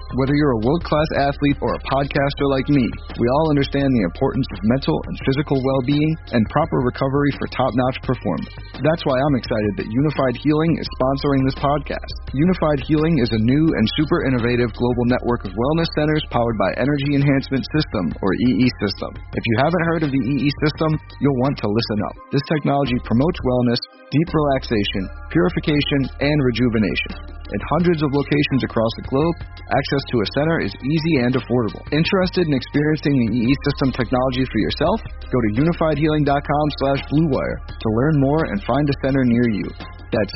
Whether you're a world-class athlete or a podcaster like me, we all understand the importance of mental and physical well-being and proper recovery for top-notch performance. That's why I'm excited that Unified Healing is sponsoring this podcast. Unified Healing is a new and super innovative global network of wellness centers powered by Energy Enhancement System, or EE System. If you haven't heard of the EE System, you'll want to listen up. This technology promotes wellness, deep relaxation, purification, and rejuvenation. In hundreds of locations across the globe, access to a center is easy and affordable. Interested in experiencing the EE System technology for yourself? Go to unifiedhealing.com/bluewire to learn more and find a center near you. That's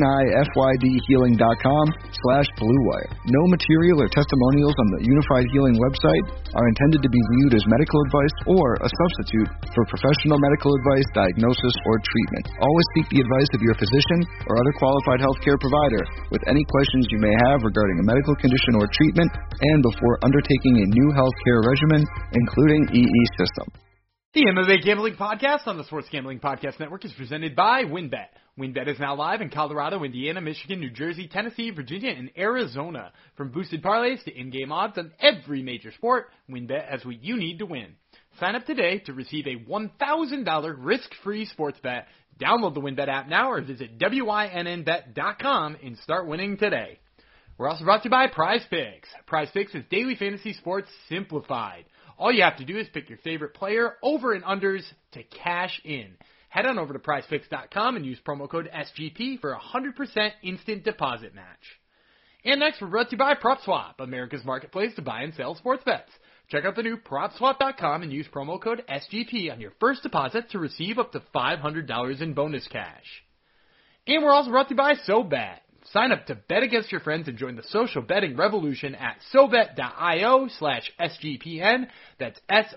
unifydhealing.com/bluewire. No material or testimonials on the Unified Healing website are intended to be viewed as medical advice or a substitute for professional medical advice, diagnosis, or treatment. Always seek the advice of your physician or other qualified healthcare provider with any questions you may have regarding a medical condition or treatment and before undertaking a new healthcare regimen, including EE System. The MMA Gambling Podcast on the Sports Gambling Podcast Network is presented by WynnBET. WynnBET is now live in Colorado, Indiana, Michigan, New Jersey, Tennessee, Virginia, and Arizona. From boosted parlays to in-game odds on every major sport, WynnBET has what you need to win. Sign up today to receive a $1,000 risk-free sports bet. Download the WynnBET app now or visit WYNNBet.com and start winning today. We're also brought to you by Prize Picks. Prize Picks is daily fantasy sports simplified. All you have to do is pick your favorite player, over and unders, to cash in. Head on over to prizepicks.com and use promo code SGP for a 100% instant deposit match. And next, we're brought to you by PropSwap, America's marketplace to buy and sell sports bets. Check out the new PropSwap.com and use promo code SGP on your first deposit to receive up to $500 in bonus cash. And we're also brought to you by SoBet. Sign up to bet against your friends and join the social betting revolution at SoBet.io/SGPN. That's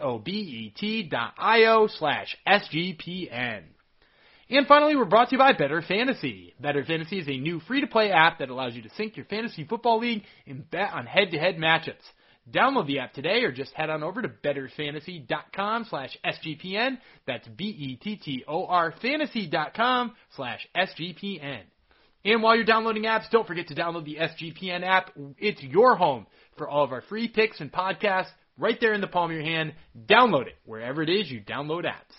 SOBET.io/SGPN. And finally, we're brought to you by Better Fantasy. Better Fantasy is a new free-to-play app that allows you to sync your fantasy football league and bet on head-to-head matchups. Download the app today or just head on over to betterfantasy.com/SGPN. That's BETTOR fantasy.com/SGPN. And while you're downloading apps, don't forget to download the SGPN app. It's your home for all of our free picks and podcasts right there in the palm of your hand. Download it wherever it is you download apps.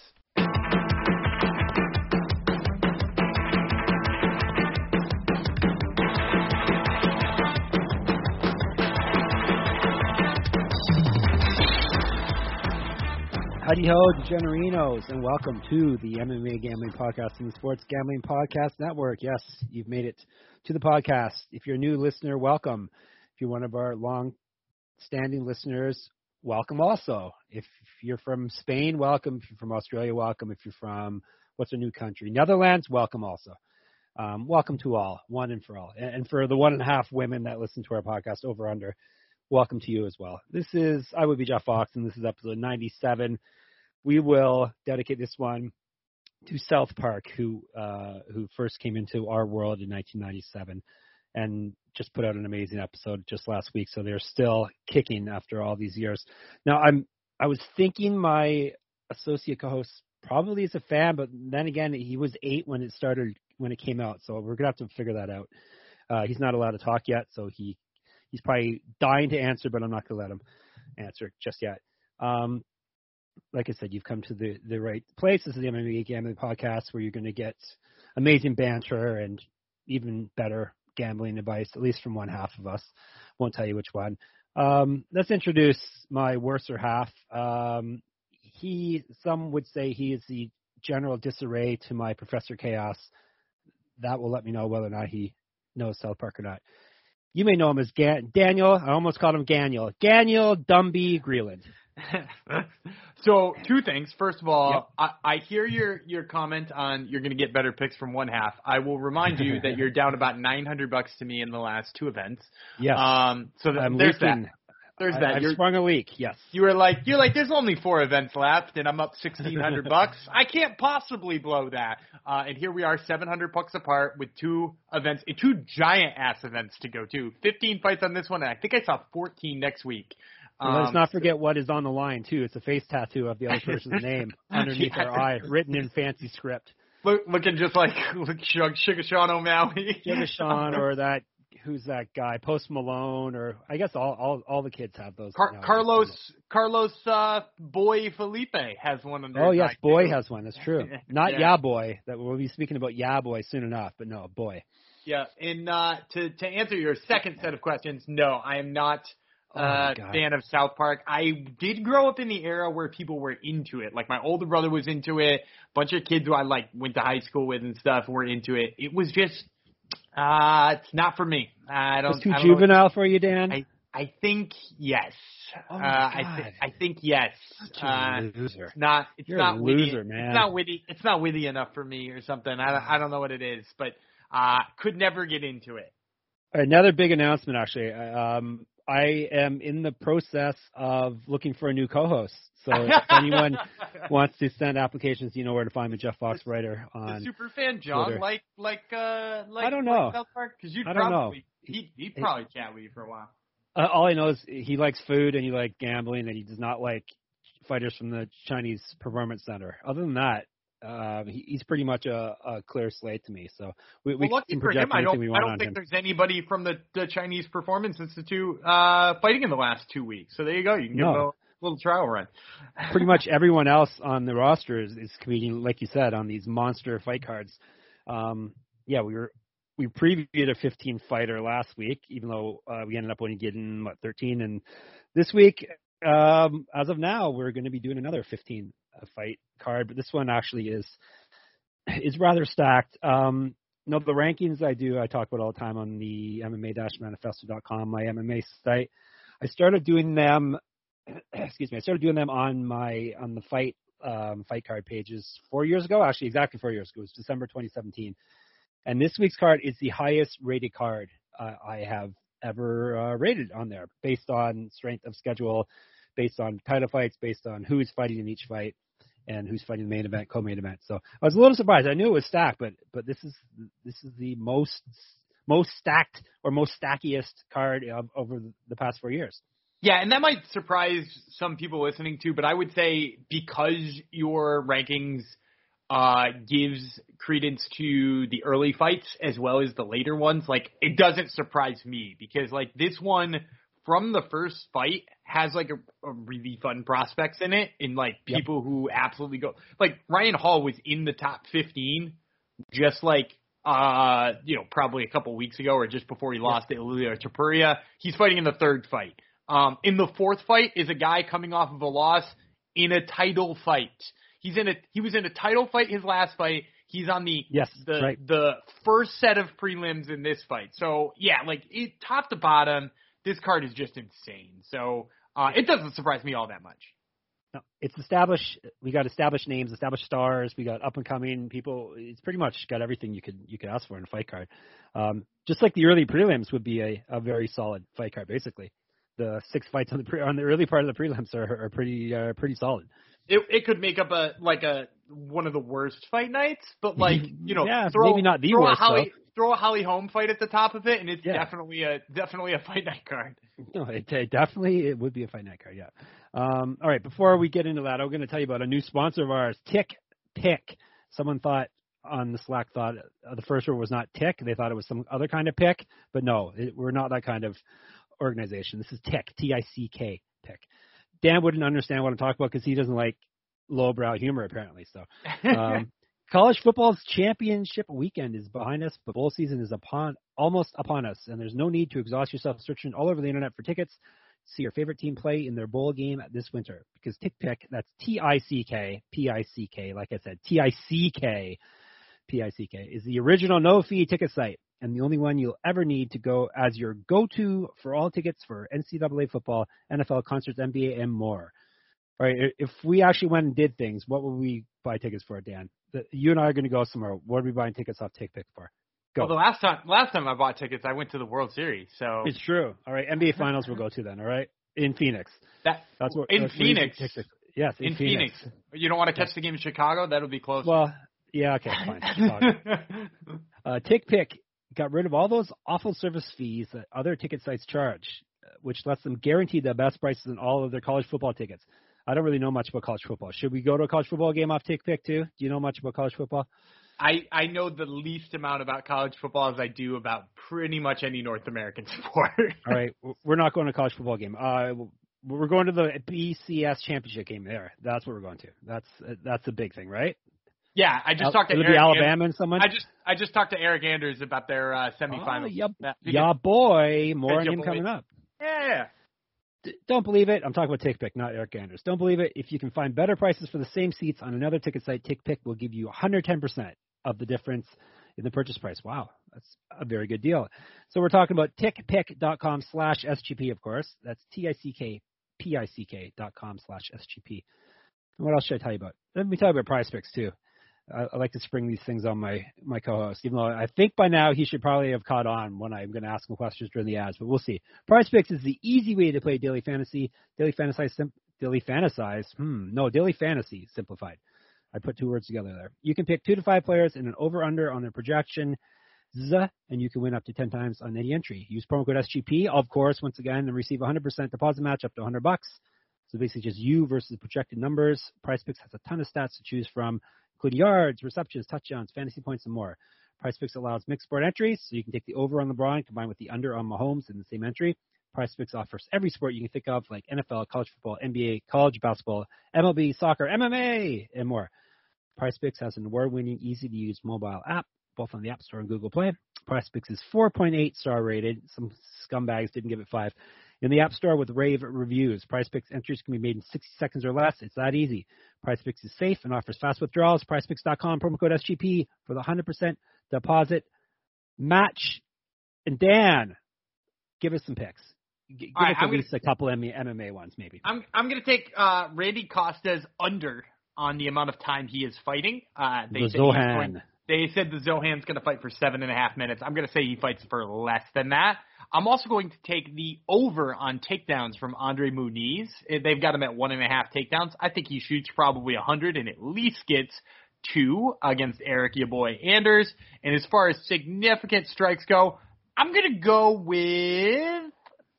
Howdy ho, DeGenerinos, and welcome to the MMA Gambling Podcast and the Sports Gambling Podcast Network. Yes, you've made it to the podcast. If you're a new listener, welcome. If you're one of our long-standing listeners, welcome also. If you're from Spain, welcome. If you're from Australia, welcome. If you're from, what's a new country? Netherlands, welcome also. Welcome to all, one and for all. And for the 1.5 women that listen to our podcast over under, welcome to you as well. I would be Jeff Fox, and this is episode 97. We will dedicate this one to South Park, who first came into our world in 1997 and just put out an amazing episode just last week. So they're still kicking after all these years. Now, I was thinking my associate co-host probably is a fan, but then again, he was 8 when it came out. So we're gonna have to figure that out. He's not allowed to talk yet, so he's probably dying to answer, but I'm not going to let him answer just yet. Like I said, you've come to the right place. This is the MMA Gambling Podcast where you're going to get amazing banter and even better gambling advice, at least from one half of us. Won't tell you which one. Let's introduce my worser half. Some would say he is the general disarray to my Professor Chaos. That will let me know whether or not he knows South Park or not. You may know him as Daniel. I almost called him Ganiel. Daniel Dumby Greeland. So, 2 things. First of all, yep. I hear your comment on you're going to get better picks from one half. I will remind you that you're down about $900 to me in the last 2 events. Yes. So there's that. There's that. I've sprung a leak. Yes. You're like, there's only 4 events left, and I'm up $1,600. I can't possibly blow that. And here we are, $700 apart with 2 events, 2 giant ass events to go to. 15 fights on this one, and I think I saw 14 next week. Let's not forget what is on the line too. It's a face tattoo of the other person's name underneath our eye, written in fancy script. Looking just like Sugar Sean O'Malley. Sugar Sean, or that who's that guy? Post Malone, or I guess all the kids have those. Carlos Boy Felipe has one under. Oh yes, Boy has one. That's true. Not yeah. Boy. That we'll be speaking about Boy soon enough, but no, Boy. Yeah, and to answer your second set of questions, no, I am not a fan of South Park. I did grow up in the era where people were into it. Like my older brother was into it. A bunch of kids who I went to high school with and stuff were into it. It was just it's not for me. It's too juvenile for you, Dan? I think yes. Oh my God. I think yes. You're a loser. You're not a witty. loser, man. It's not witty enough for me or something. I don't know what it is, but could never get into it. Another big announcement, actually. I am in the process of looking for a new co-host. So if anyone wants to send applications, you know where to find me, Jeff Fox Writer on the Superfan John, Twitter. I don't know. South Park? Because I don't know. He'd probably chat with you for a while. All I know is he likes food and he likes gambling and he does not like fighters from the Chinese Performance Center. Other than that, he's pretty much a clear slate to me. So we can project anything we want on him. I don't think there's anybody from the Chinese Performance Institute fighting in the last 2 weeks. So there you go. You can give him a little trial run. Pretty much everyone else on the roster is competing, like you said, on these monster fight cards. We previewed a 15 fighter last week, even though we ended up only getting 13. And this week, as of now, we're going to be doing another 15 fight card, but this one actually is rather stacked. The rankings I talk about all the time on the MMA-manifesto.com, my MMA site. I started doing them. Excuse me. I started doing them on the fight card pages 4 years ago. Actually, exactly 4 years ago. It was December 2017. And this week's card is the highest rated card I have ever rated on there, based on strength of schedule, based on title fights, based on who's fighting in each fight, and who's fighting the main event, co-main event. So I was a little surprised. I knew it was stacked, but this is the most stacked or most stackiest card over the past 4 years. Yeah, and that might surprise some people listening too, but I would say because your rankings gives credence to the early fights as well as the later ones, it doesn't surprise me because this one from the first fight has a really fun prospects in it, and people who absolutely go Ryan Hall was in the top 15 just probably a couple weeks ago or just before he lost to Ilia Topuria. He's fighting in the third fight. In the fourth fight is a guy coming off of a loss in a title fight. He was in a title fight his last fight. He's on the first set of prelims in this fight. So top to bottom, this card is just insane. So it doesn't surprise me all that much. No, it's established. We got established names, established stars. We got up and coming people. It's pretty much got everything you could ask for in a fight card. Just like the early prelims would be a very solid fight card. Basically, the 6 fights on the early part of the prelims are pretty solid. It could make up one of the worst fight nights, but maybe not the worst. Throw a Holly Holm fight at the top of it, and it's definitely a fight night card. No, it would be a fight night card. Yeah. All right. Before we get into that, I'm going to tell you about a new sponsor of ours, TickPick. Someone thought on the Slack the first word was not tick. They thought it was some other kind of pick, but no, we're not that kind of organization. This is Tick, T-I-C-K, Pick. Dan wouldn't understand what I'm talking about because he doesn't like lowbrow humor, apparently. So, college football's championship weekend is behind us, but bowl season is almost upon us, and there's no need to exhaust yourself searching all over the internet for tickets. See your favorite team play in their bowl game this winter because TickPick, that's T-I-C-K, P-I-C-K, like I said, T-I-C-K, P-I-C-K, is the original no-fee ticket site and the only one you'll ever need to go as your go-to for all tickets for NCAA football, NFL, concerts, NBA, and more. All right, if we actually went and did things, what would we buy tickets for, Dan? You and I are going to go somewhere. What are we buying tickets off TickPick for? Go. Well, the last time I bought tickets, I went to the World Series. So it's true. All right, NBA Finals we'll go to then. All right, in Phoenix. That's Phoenix. Yes, in Phoenix. You don't want to catch the game in Chicago? That'll be close. Well, yeah, okay, fine. TickPick got rid of all those awful service fees that other ticket sites charge, which lets them guarantee the best prices on all of their college football tickets. I don't really know much about college football. Should we go to a college football game off TickPick too? Do you know much about college football? I know the least amount about college football as I do about pretty much any North American sport. All right, we're not going to a college football game. We're going to the BCS championship game there. That's what we're going to. That's the big thing, right? Yeah, I just talked to Eric Alabama and someone. I just talked to Eric Anders about their semifinals. Yeah, boy, more on him coming up. Yeah. Don't believe it. I'm talking about TickPick, not Eric Anders. Don't believe it. If you can find better prices for the same seats on another ticket site, TickPick will give you 110% of the difference in the purchase price. Wow, that's a very good deal. So we're talking about tickpick.com/SGP, of course. That's tickpick.com/SGP. And what else should I tell you about? Let me tell you about Prize Picks, too. I like to spring these things on my co-host, even though I think by now he should probably have caught on when I'm going to ask him questions during the ads, but we'll see. Prize Picks is the easy way to play daily fantasy simplified. I put two words together there. You can pick 2 to 5 players in an over-under on their projection, and you can win up to 10 times on any entry. Use promo code SGP, of course, once again, and receive a 100% deposit match up to $100. So basically just you versus projected numbers. Prize Picks has a ton of stats to choose from, including yards, receptions, touchdowns, fantasy points, and more. Prize Picks allows mixed sport entries, so you can take the over on LeBron combined with the under on Mahomes in the same entry. Prize Picks offers every sport you can think of, like NFL, college football, NBA, college basketball, MLB, soccer, MMA, and more. Prize Picks has an award-winning, easy-to-use mobile app, both on the App Store and Google Play. Prize Picks is 4.8 star rated. Some scumbags didn't give it 5. In the App Store with rave reviews. Prize Picks entries can be made in 60 seconds or less. It's that easy. Prize Picks is safe and offers fast withdrawals. PrizePicks.com, promo code SGP for the 100% deposit match. And Dan, give us some picks. Give us at least a couple MMA ones, maybe. I'm going to take Randy Costa's under on the amount of time he is fighting. They said the Zohan's going to fight for 7.5 minutes. I'm going to say he fights for less than that. I'm also going to take the over on takedowns from Andre Muniz. They've got him at 1.5 takedowns. I think he shoots probably 100 and at least gets 2 against Eric ya boy Anders. And as far as significant strikes go, I'm going to go with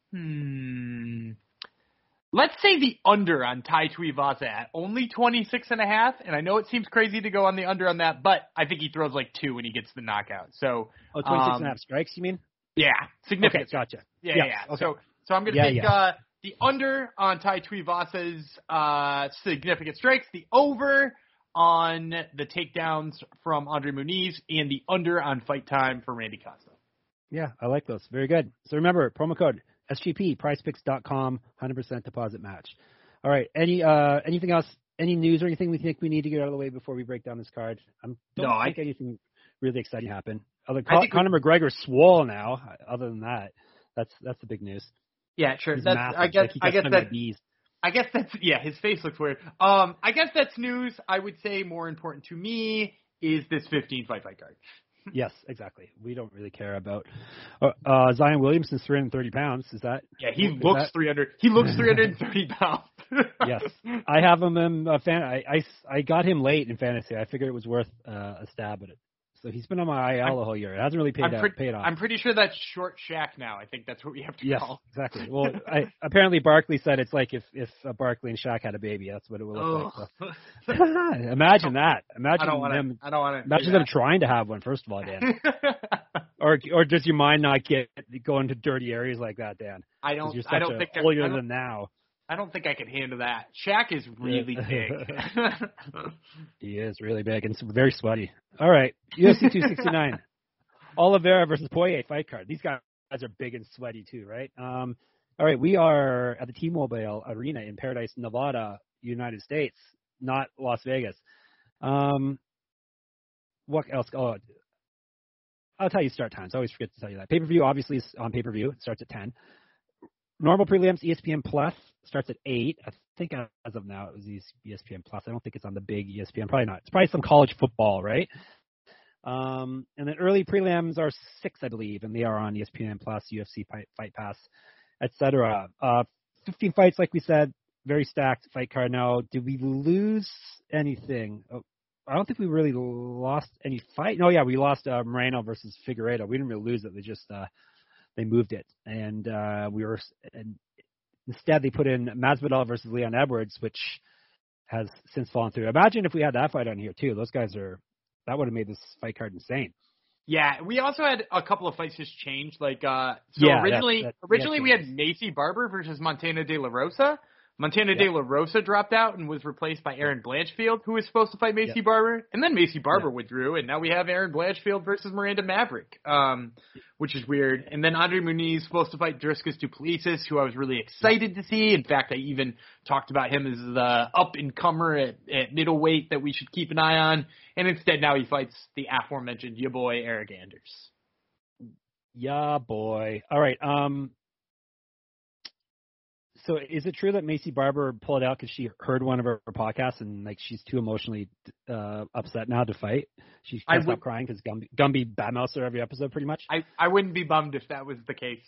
let's say the under on Tai Tuivasa at only 26.5. And I know it seems crazy to go on the under on that, but I think he throws like 2 when he gets the knockout. So 26.5 strikes, you mean? Yeah, significant. Okay, gotcha. Yeah. Okay. So I'm going to take the under on Tai Tuivasa's significant strikes, the over on the takedowns from Andre Muniz, and the under on fight time for Randy Costa. Yeah, I like those. Very good. So remember, promo code SGP, PrizePicks.com, 100% deposit match. All right. Anything else? Any news or anything we think we need to get out of the way before we break down this card? I don't think anything really exciting happened. Conor McGregor's swole now. Other than that, that's the big news. Yeah, sure. He's that's massive. I guess that's his face looks weird. I guess that's news. I would say more important to me is this 15 fight card. Yes, exactly. We don't really care about Zion Williamson's 330 pounds. Is that? Yeah, he looks 300. He looks 330 pounds. Yes, I have him in I got him late in fantasy. I figured it was worth a stab at it. So he's been on my IL the whole year. It hasn't really paid off. I'm pretty sure that's short Shaq now. I think that's what we have to call. Yes, exactly. Well, apparently Barkley said it's like if Barkley and Shaq had a baby, that's what it would look like. So. Imagine that. Imagine them trying to have one, first of all, Dan. or does your mind not go into dirty areas like that, Dan? I don't think holier than now. I don't think I can handle that. Shaq is really big. He is really big and very sweaty. All right, UFC 269. Oliveira versus Poirier fight card. These guys are big and sweaty too, right? All right, we are at the T-Mobile Arena in Paradise, Nevada, United States, not Las Vegas. What else? Oh, I'll tell you start times. I always forget to tell you that. Pay-per-view obviously is on pay-per-view. It starts at 10. Normal prelims, ESPN Plus starts at 8. I think as of now it was ESPN Plus. I don't think it's on the big ESPN. Probably not. It's probably some college football, right? And then early prelims are 6, I believe, and they are on ESPN Plus, UFC Fight Pass, etc. 15 fights, like we said, very stacked fight card. Now, did we lose anything? Oh, I don't think we really lost any fight. No, yeah, we lost Moreno versus Figueiredo. We didn't really lose it. They just they moved it, and Instead, they put in Masvidal versus Leon Edwards, which has since fallen through. Imagine if we had that fight on here too. That would have made this fight card insane. Yeah, we also had a couple of fights just change. Originally we had Macy Barber versus Montana De La Rosa. Montana De La Rosa dropped out and was replaced by Aaron Blanchfield, who was supposed to fight Macy Barber. And then Macy Barber withdrew, and now we have Aaron Blanchfield versus Miranda Maverick, which is weird. And then Andre Muniz supposed to fight Dricus Du Plessis, who I was really excited to see. In fact, I even talked about him as the up-and-comer at middleweight that we should keep an eye on. And instead now he fights the aforementioned ya boy Eric Anders. Yeah, boy. All right. So is it true that Macy Barber pulled out because she heard one of her podcasts and she's too emotionally upset now to fight? She can't stop crying because Gumby badmouths her every episode pretty much? I wouldn't be bummed if that was the case.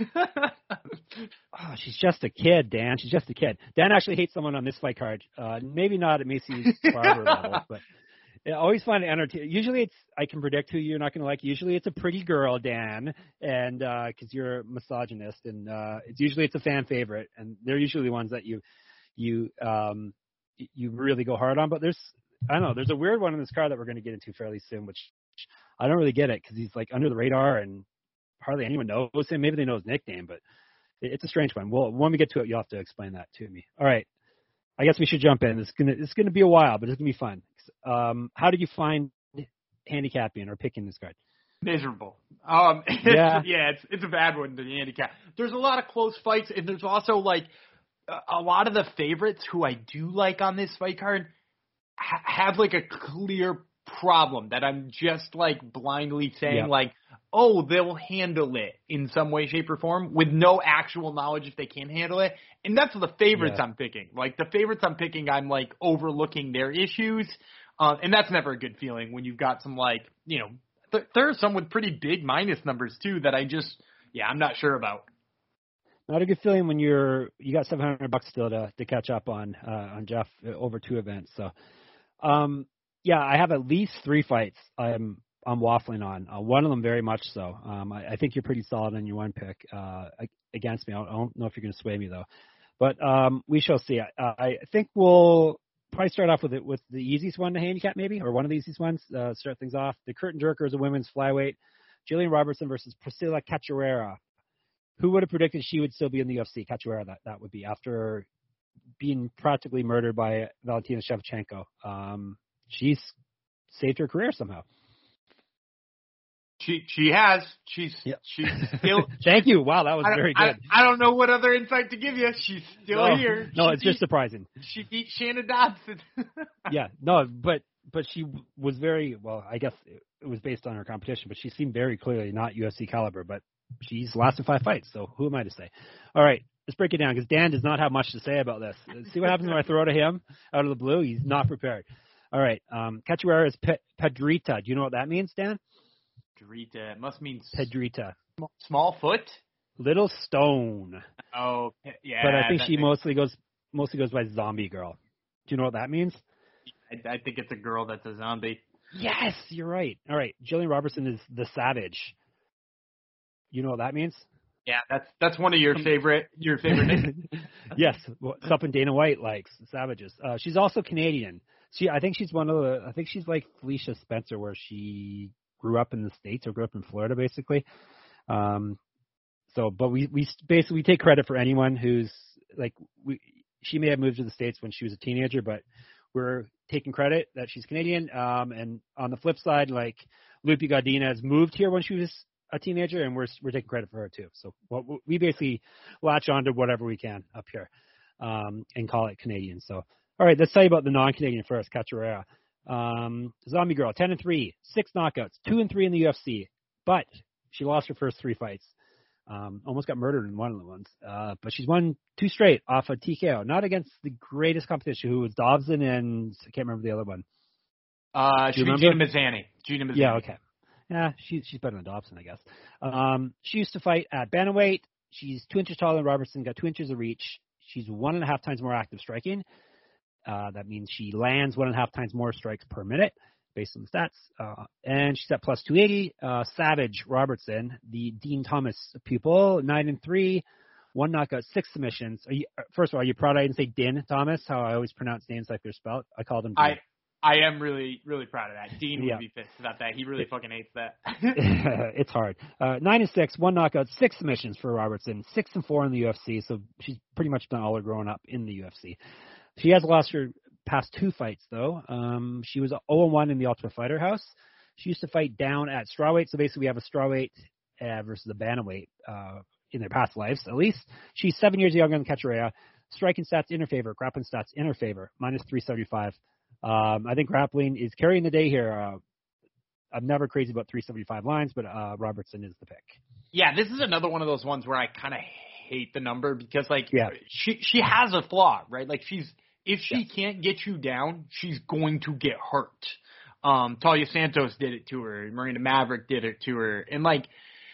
Oh, she's just a kid, Dan. She's just a kid. Dan actually hates someone on this fight card. Maybe not at Macy Barber level, but I always find it entertaining. Usually I can predict who you're not going to like. Usually it's a pretty girl, Dan, and because you're a misogynist, and it's a fan favorite, and they're usually the ones that you really go hard on. But there's a weird one in this card that we're going to get into fairly soon, which I don't really get it because he's under the radar and hardly anyone knows him. Maybe they know his nickname, but it's a strange one. Well, when we get to it, you'll have to explain that to me. All right. I guess we should jump in. It's gonna be a while, but it's gonna be fun. How did you find handicapping or picking this card? Miserable. It's a bad one to handicap. There's a lot of close fights, and there's also a lot of the favorites who I do like on this fight card have a clear problem that I'm just blindly saying they'll handle it in some way, shape, or form with no actual knowledge if they can handle it. And that's the favorites I'm picking. The favorites I'm picking, I'm overlooking their issues. And that's never a good feeling when you've got some there are some with pretty big minus numbers too that I'm not sure about. Not a good feeling when you got $700 still to catch up on Jeff over 2 events. So, I have at least 3 fights I'm waffling on. One of them very much so. I think you're pretty solid on your one pick against me. I don't know if you're going to sway me though, but we shall see. I think we'll probably start off with the easiest one to handicap, maybe, or one of the easiest ones. Start things off. The curtain jerker is a women's flyweight. Jillian Robertson versus Priscilla Cachoeira. Who would have predicted she would still be in the UFC? Cachoeira, that would be after being practically murdered by Valentina Shevchenko. She's saved her career somehow. She has. She's still. Thank you. Wow, that was very good. I don't know what other insight to give you. She's still here. No, it's just surprising. She beat Shannon Dodson. But she was very well. I guess it was based on her competition, but she seemed very clearly not UFC caliber. But she's lasted 5 fights, so who am I to say? All right, let's break it down because Dan does not have much to say about this. See what happens when I throw to him out of the blue. He's not prepared. All right, Cachoeira is Pedrita. Do you know what that means, Dan? Pedrita. It must mean Pedrita. Small foot? Little stone. Oh, yeah. But I think she mostly goes by zombie girl. Do you know what that means? I think it's a girl that's a zombie. Yes, you're right. All right, Jillian Robertson is the Savage. You know what that means? Yeah, that's one of your favorite names. Yes, something Dana White likes, Savages. She's also Canadian. I think she's like Felicia Spencer, where she grew up in the States or grew up in Florida, basically. But we basically take credit for anyone who's she may have moved to the States when she was a teenager, but we're taking credit that she's Canadian. And on the flip side, Lupe Godinez moved here when she was a teenager, and we're taking credit for her too. So we basically latch on to whatever we can up here and call it Canadian. So all right, let's tell you about the non-Canadian first, Cachoeira. Zombie girl, 10-3, 6 knockouts, 2-3 in the UFC, but she lost her first 3 fights. Almost got murdered in one of the ones. But she's won 2 straight off a TKO, not against the greatest competition, who was Dobson and I can't remember the other one. Gina Mazzani. Yeah, okay. Yeah, she's better than Dobson, I guess. She used to fight at bantamweight. She's 2 inches taller than Robertson, got 2 inches of reach. She's 1.5 times more active striking. That means she lands 1.5 times more strikes per minute based on the stats. And she's at plus 280. Savage Robertson, the Dean Thomas pupil, 9-3, 1 knockout, 6 submissions. First of all, are you proud I didn't say Din, Thomas? How I always pronounce names like they're spelled. I called him Din. I am really, really proud of that. Dean would be pissed about that. He really fucking hates that. It's hard. 9-6, 1 knockout, 6 submissions for Robertson, 6-4 in the UFC. So she's pretty much done all her growing up in the UFC. She has lost her past 2 fights though. She was 0-1 in the Ultimate Fighter House. She used to fight down at strawweight. So basically, we have a strawweight versus a bantamweight in their past lives, at least. She's 7 years younger than Cachoeira. Striking stats in her favor, grappling stats in her favor, -375. I think grappling is carrying the day here. I'm never crazy about 375 lines, but Robertson is the pick. Yeah, this is another one of those ones where I kind of hate the number because, like, she has a flaw, right? Like, if she can't get you down, she's going to get hurt. Talia Santos did it to her. Marina Maverick did it to her. And, like,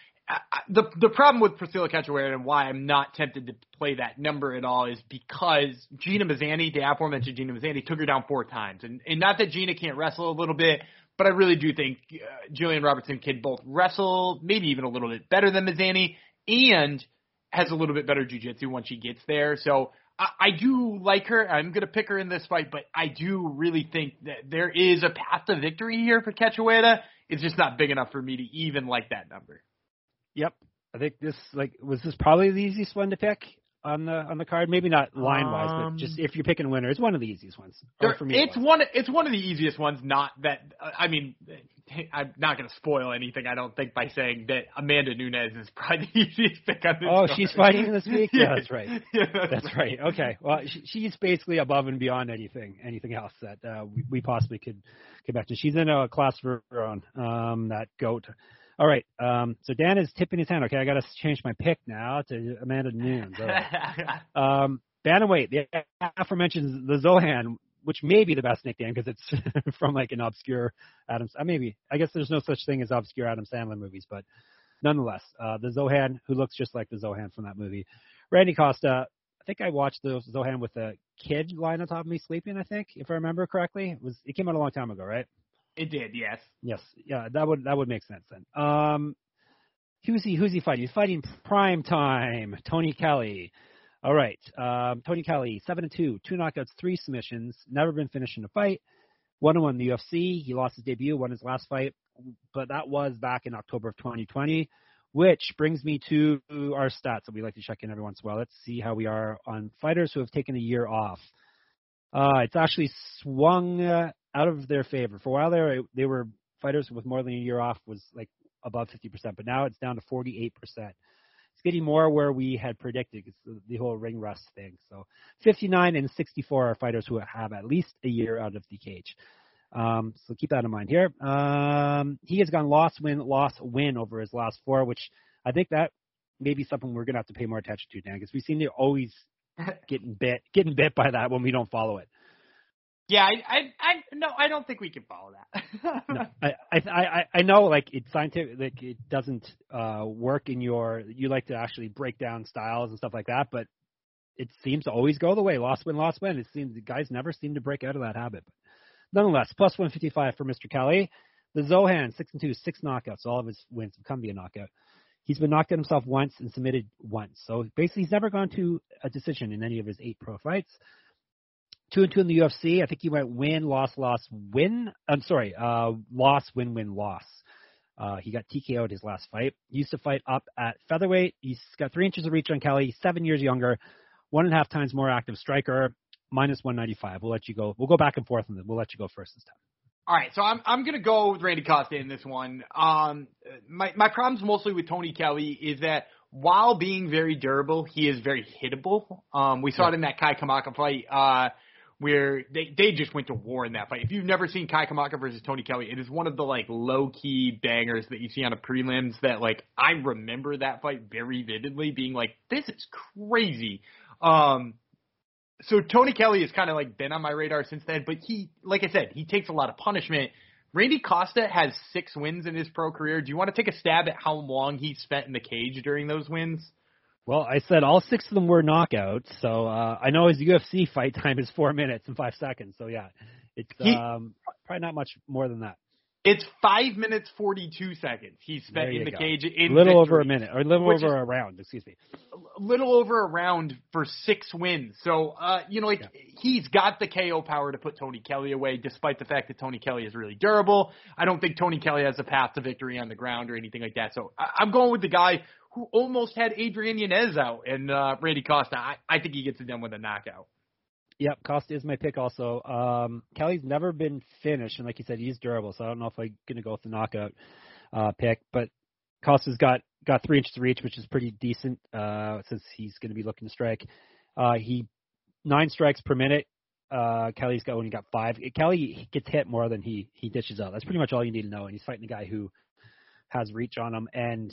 the problem with Priscilla Cachoeira and why I'm not tempted to play that number at all is because Gina Mazany, the aforementioned Gina Mazany, took her down 4 times. And not that Gina can't wrestle a little bit, but I really do think Jillian Robertson can both wrestle, maybe even a little bit better than Mazany, and has a little bit better jiu-jitsu once she gets there. So I do like her. I'm going to pick her in this fight, but I do really think that there is a path to victory here for Cachoeira. It's just not big enough for me to even like that number. Yep, I think was this probably the easiest one to pick on the card? Maybe not line wise, but just if you're picking a winner, it's one of the easiest ones. For me, it's one of the easiest ones. Not that I mean, I'm not going to spoil anything. I don't think by saying that Amanda Nunes is probably the easiest pick on this. Oh, card. She's fighting this week. Yeah, that's right. Yeah, that's right. Okay, well, she's basically above and beyond anything else that we possibly could get back to. She's in a class of her own. That goat. All right, so Dan is tipping his hand. Okay, I got to change my pick now to Amanda Nunes. All right. Bantamweight, the aforementioned the Zohan, which may be the best nickname because it's from like an obscure Adam. I guess there's no such thing as obscure Adam Sandler movies, but nonetheless, the Zohan who looks just like the Zohan from that movie. Randy Costa. I think I watched the Zohan with a kid lying on top of me sleeping. I think, if I remember correctly, it came out a long time ago, right? It did, yes. Yes, yeah, that would make sense then. Who's he fighting? He's fighting Prime Time, Tony Kelly. All right, Tony Kelly, 7-2, 2 knockouts, 3 submissions, never been finished in a fight. 1-1 in the UFC. He lost his debut, won his last fight, but that was back in October of 2020. Which brings me to our stats that we like to check in every once in a while. Let's see how we are on fighters who have taken a year off. It's actually swung out of their favor. For a while there, they were fighters with more than a year off was like above 50%, but now it's down to 48%. It's getting more where we had predicted. It's the whole ring rust thing. So 59 and 64 are fighters who have at least a year out of the cage. So keep that in mind here. He has gone loss, win over his last 4, which I think that may be something we're going to have to pay more attention to, Dan, because we seem to always getting bit by that when we don't follow it. Yeah, I don't think we can follow that. No, I know, like it's scientific, like it doesn't work in you like to actually break down styles and stuff like that, but it seems to always go the way loss, win. It seems the guys never seem to break out of that habit. But nonetheless, plus 155 for Mr. Kelly. The Zohan, 6-2, 6 knockouts. All of his wins have come via knockout. He's been knocked out himself once and submitted once. So basically, he's never gone to a decision in any of his 8 pro fights. 2-2 in the UFC. I think he went win, loss, win. Loss, win, loss. He got TKO'd his last fight. He used to fight up at featherweight. He's got 3 inches of reach on Kelly, 7 years younger, 1.5 times more active striker, minus 195. We'll let you go. We'll go back and forth on this. We'll let you go first this time. All right, so I'm going to go with Randy Costa in this one. My problems mostly with Tony Kelly is that while being very durable, he is very hittable. We saw it in that Kai Kamaka fight where they just went to war in that fight. If you've never seen Kai Kamaka versus Tony Kelly, it is one of the like low-key bangers that you see on a prelims that like I remember that fight very vividly being like, this is crazy. So Tony Kelly has kind of like been on my radar since then, but he, like I said, he takes a lot of punishment. Randy Costa has 6 wins in his pro career. Do you want to take a stab at how long he spent in the cage during those wins? Well, I said all 6 of them were knockouts, so I know his UFC fight time is 4 minutes and 5 seconds. So yeah, it's probably not much more than that. It's 5 minutes 42 seconds he spent in the cage in a little victory, over a minute, or a little over a round, excuse me. A little over a round for 6 wins. So, he's got the KO power to put Tony Kelly away, despite the fact that Tony Kelly is really durable. I don't think Tony Kelly has a path to victory on the ground or anything like that. So I'm going with the guy who almost had Adrian Yanez out, and Randy Costa. I think he gets it done with a knockout. Yep, Costa is my pick also. Kelly's never been finished, and like you said, he's durable, so I don't know if I'm going to go with the knockout pick. But Costa's got 3 inches of reach, which is pretty decent since he's going to be looking to strike. 9 strikes per minute. Kelly's only got 5. Kelly gets hit more than he dishes out. That's pretty much all you need to know. And he's fighting a guy who has reach on him and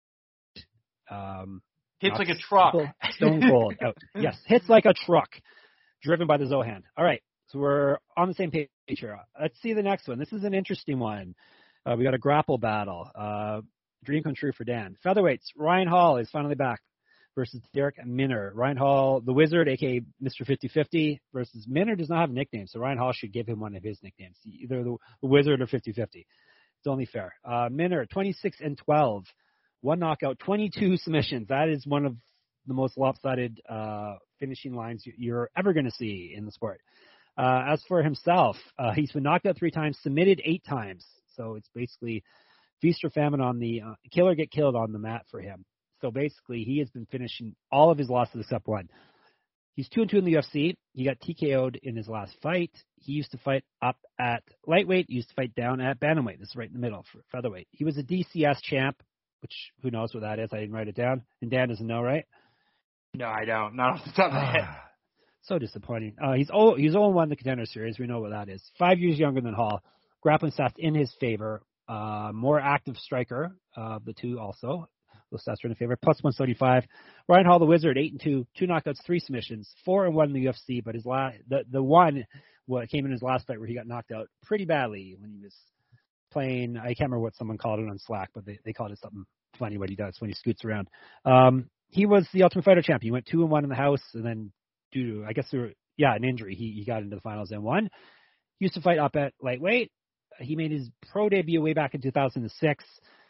hits like a truck. Stone cold out. Yes, hits like a truck. Driven by the Zohan. All right, so we're on the same page here. Let's see the next one. This is an interesting one. We got a grapple battle. Dream come true for Dan. Featherweights. Ryan Hall is finally back versus Derek Minner. Ryan Hall, the Wizard, a.k.a. Mr. 50-50, versus Minner does not have a nickname, so Ryan Hall should give him one of his nicknames, either the Wizard or 50-50. It's only fair. Minner, 26-12. 1 knockout, 22 submissions. That is one of the most lopsided finishing lines you're ever going to see in the sport. As for himself, he's been knocked out 3 times, submitted 8 times. So it's basically feast or famine on the kill or get killed on the mat for him. So basically, he has been finishing all of his losses except one. He's 2-2 in the UFC. He got TKO'd in his last fight. He used to fight up at lightweight. He used to fight down at bantamweight. This is right in the middle for featherweight. He was a DCS champ, which who knows what that is. I didn't write it down. And Dan doesn't know, right? No, I don't. Not off the top of my head. So disappointing. He's 0-1 in the Contender Series. We know what that is. 5 years younger than Hall. Grappling stats in his favor. More active striker of the two also. Those stats are in his favor. Plus 175. Ryan Hall, the Wizard, 8-2. 2 knockouts, 3 submissions. 4-1 in the UFC. But his the one came in his last fight where he got knocked out pretty badly when he was playing. I can't remember what someone called it on Slack, but they called it something funny what he does when he scoots around. He was the Ultimate Fighter champion. He went 2-1 in the house, and then due to, I guess, an injury, he got into the finals and won. He used to fight up at lightweight. He made his pro debut way back in 2006.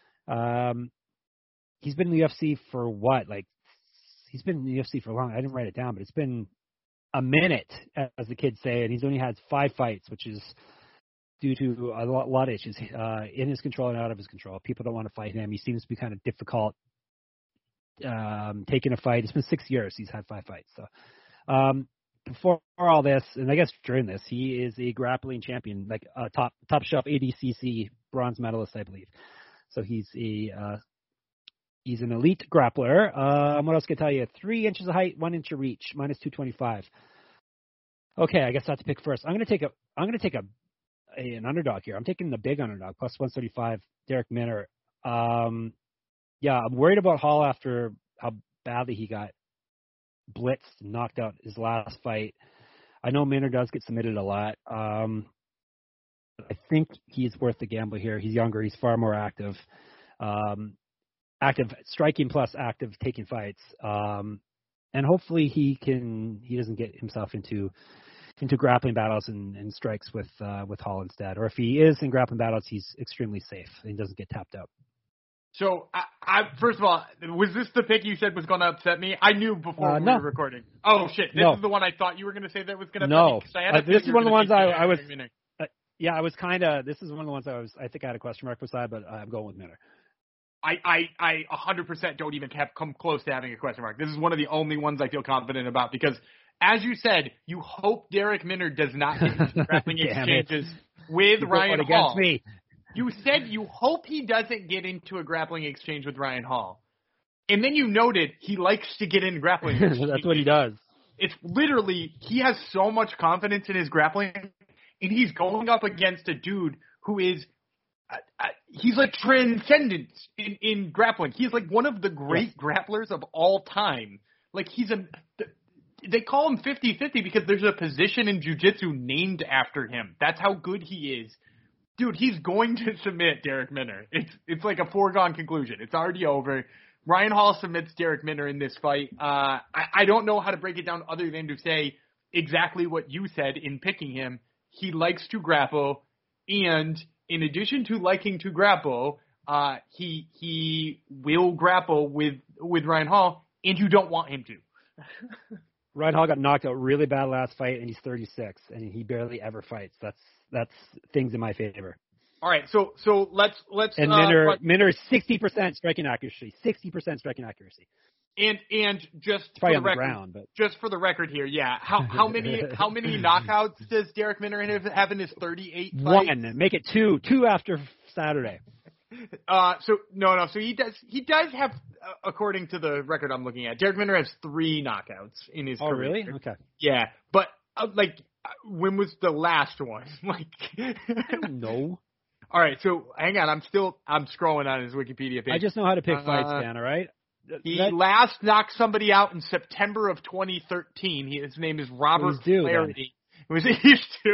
He's been in the UFC for what? He's been in the UFC for long. I didn't write it down, but it's been a minute, as the kids say, and he's only had 5 fights, which is due to a lot of issues in his control and out of his control. People don't want to fight him. He seems to be kind of difficult taking a fight. It's been 6 years. He's had 5 fights. So before all this, and I guess during this, he is a grappling champion, like a top shelf ADCC bronze medalist, I believe. So he's an elite grappler. What else can I tell you? 3 inches of height, 1 inch of reach, minus 225. Okay, I guess I have to pick first. I'm going to take an underdog here. I'm taking the big underdog, plus 135, Derek Minner. Yeah, I'm worried about Hall after how badly he got blitzed and knocked out his last fight. I know Minner does get submitted a lot. I think he's worth the gamble here. He's younger. He's far more active. Active striking plus active taking fights. And hopefully he doesn't get himself into grappling battles and strikes with Hall instead. Or if he is in grappling battles, he's extremely safe and doesn't get tapped out. So, I first of all, was this the pick you said was going to upset me? I knew before we were recording. Oh, shit. This is the one I thought you were going to say that was going to upset me. No. This is one of the ones I was yeah, I was kind of – this is one of the ones I think I had a question mark beside, but I'm going with Minner. I 100% don't even come close to having a question mark. This is one of the only ones I feel confident about because, as you said, you hope Derek Minner does not get into grappling exchanges with Ryan Hall. Against me. You said you hope he doesn't get into a grappling exchange with Ryan Hall. And then you noted he likes to get in grappling exchanges. That's what he does. It's literally, he has so much confidence in his grappling, and he's going up against a dude who is, he's like transcendent in grappling. He's like one of the great grapplers of all time. Like they call him 50-50 because there's a position in jiu-jitsu named after him. That's how good he is. Dude, he's going to submit Derek Minner. It's like a foregone conclusion. It's already over. Ryan Hall submits Derek Minner in this fight. I don't know how to break it down other than to say exactly what you said in picking him. He likes to grapple, and in addition to liking to grapple, he will grapple with Ryan Hall, and you don't want him to. Ryan Hall got knocked out really bad last fight, and he's 36, and he barely ever fights. That's things in my favor. All right, so let's and Minner 60% striking accuracy, 60% striking accuracy. And just for the record, ground, but just for the record here, yeah. How many knockouts does Darrick Minner have in his 38 fights? One. Make it two after Saturday. So he does have, according to the record I'm looking at, Darrick Minner has 3 knockouts in his career. Oh, really? Okay. Yeah, but when was the last one? I don't know. All right, so hang on, I'm scrolling on his Wikipedia page. I just know how to pick fights, Dan. All right. He last knocked somebody out in September of 2013. His name is Robert Flaherty. It was used to.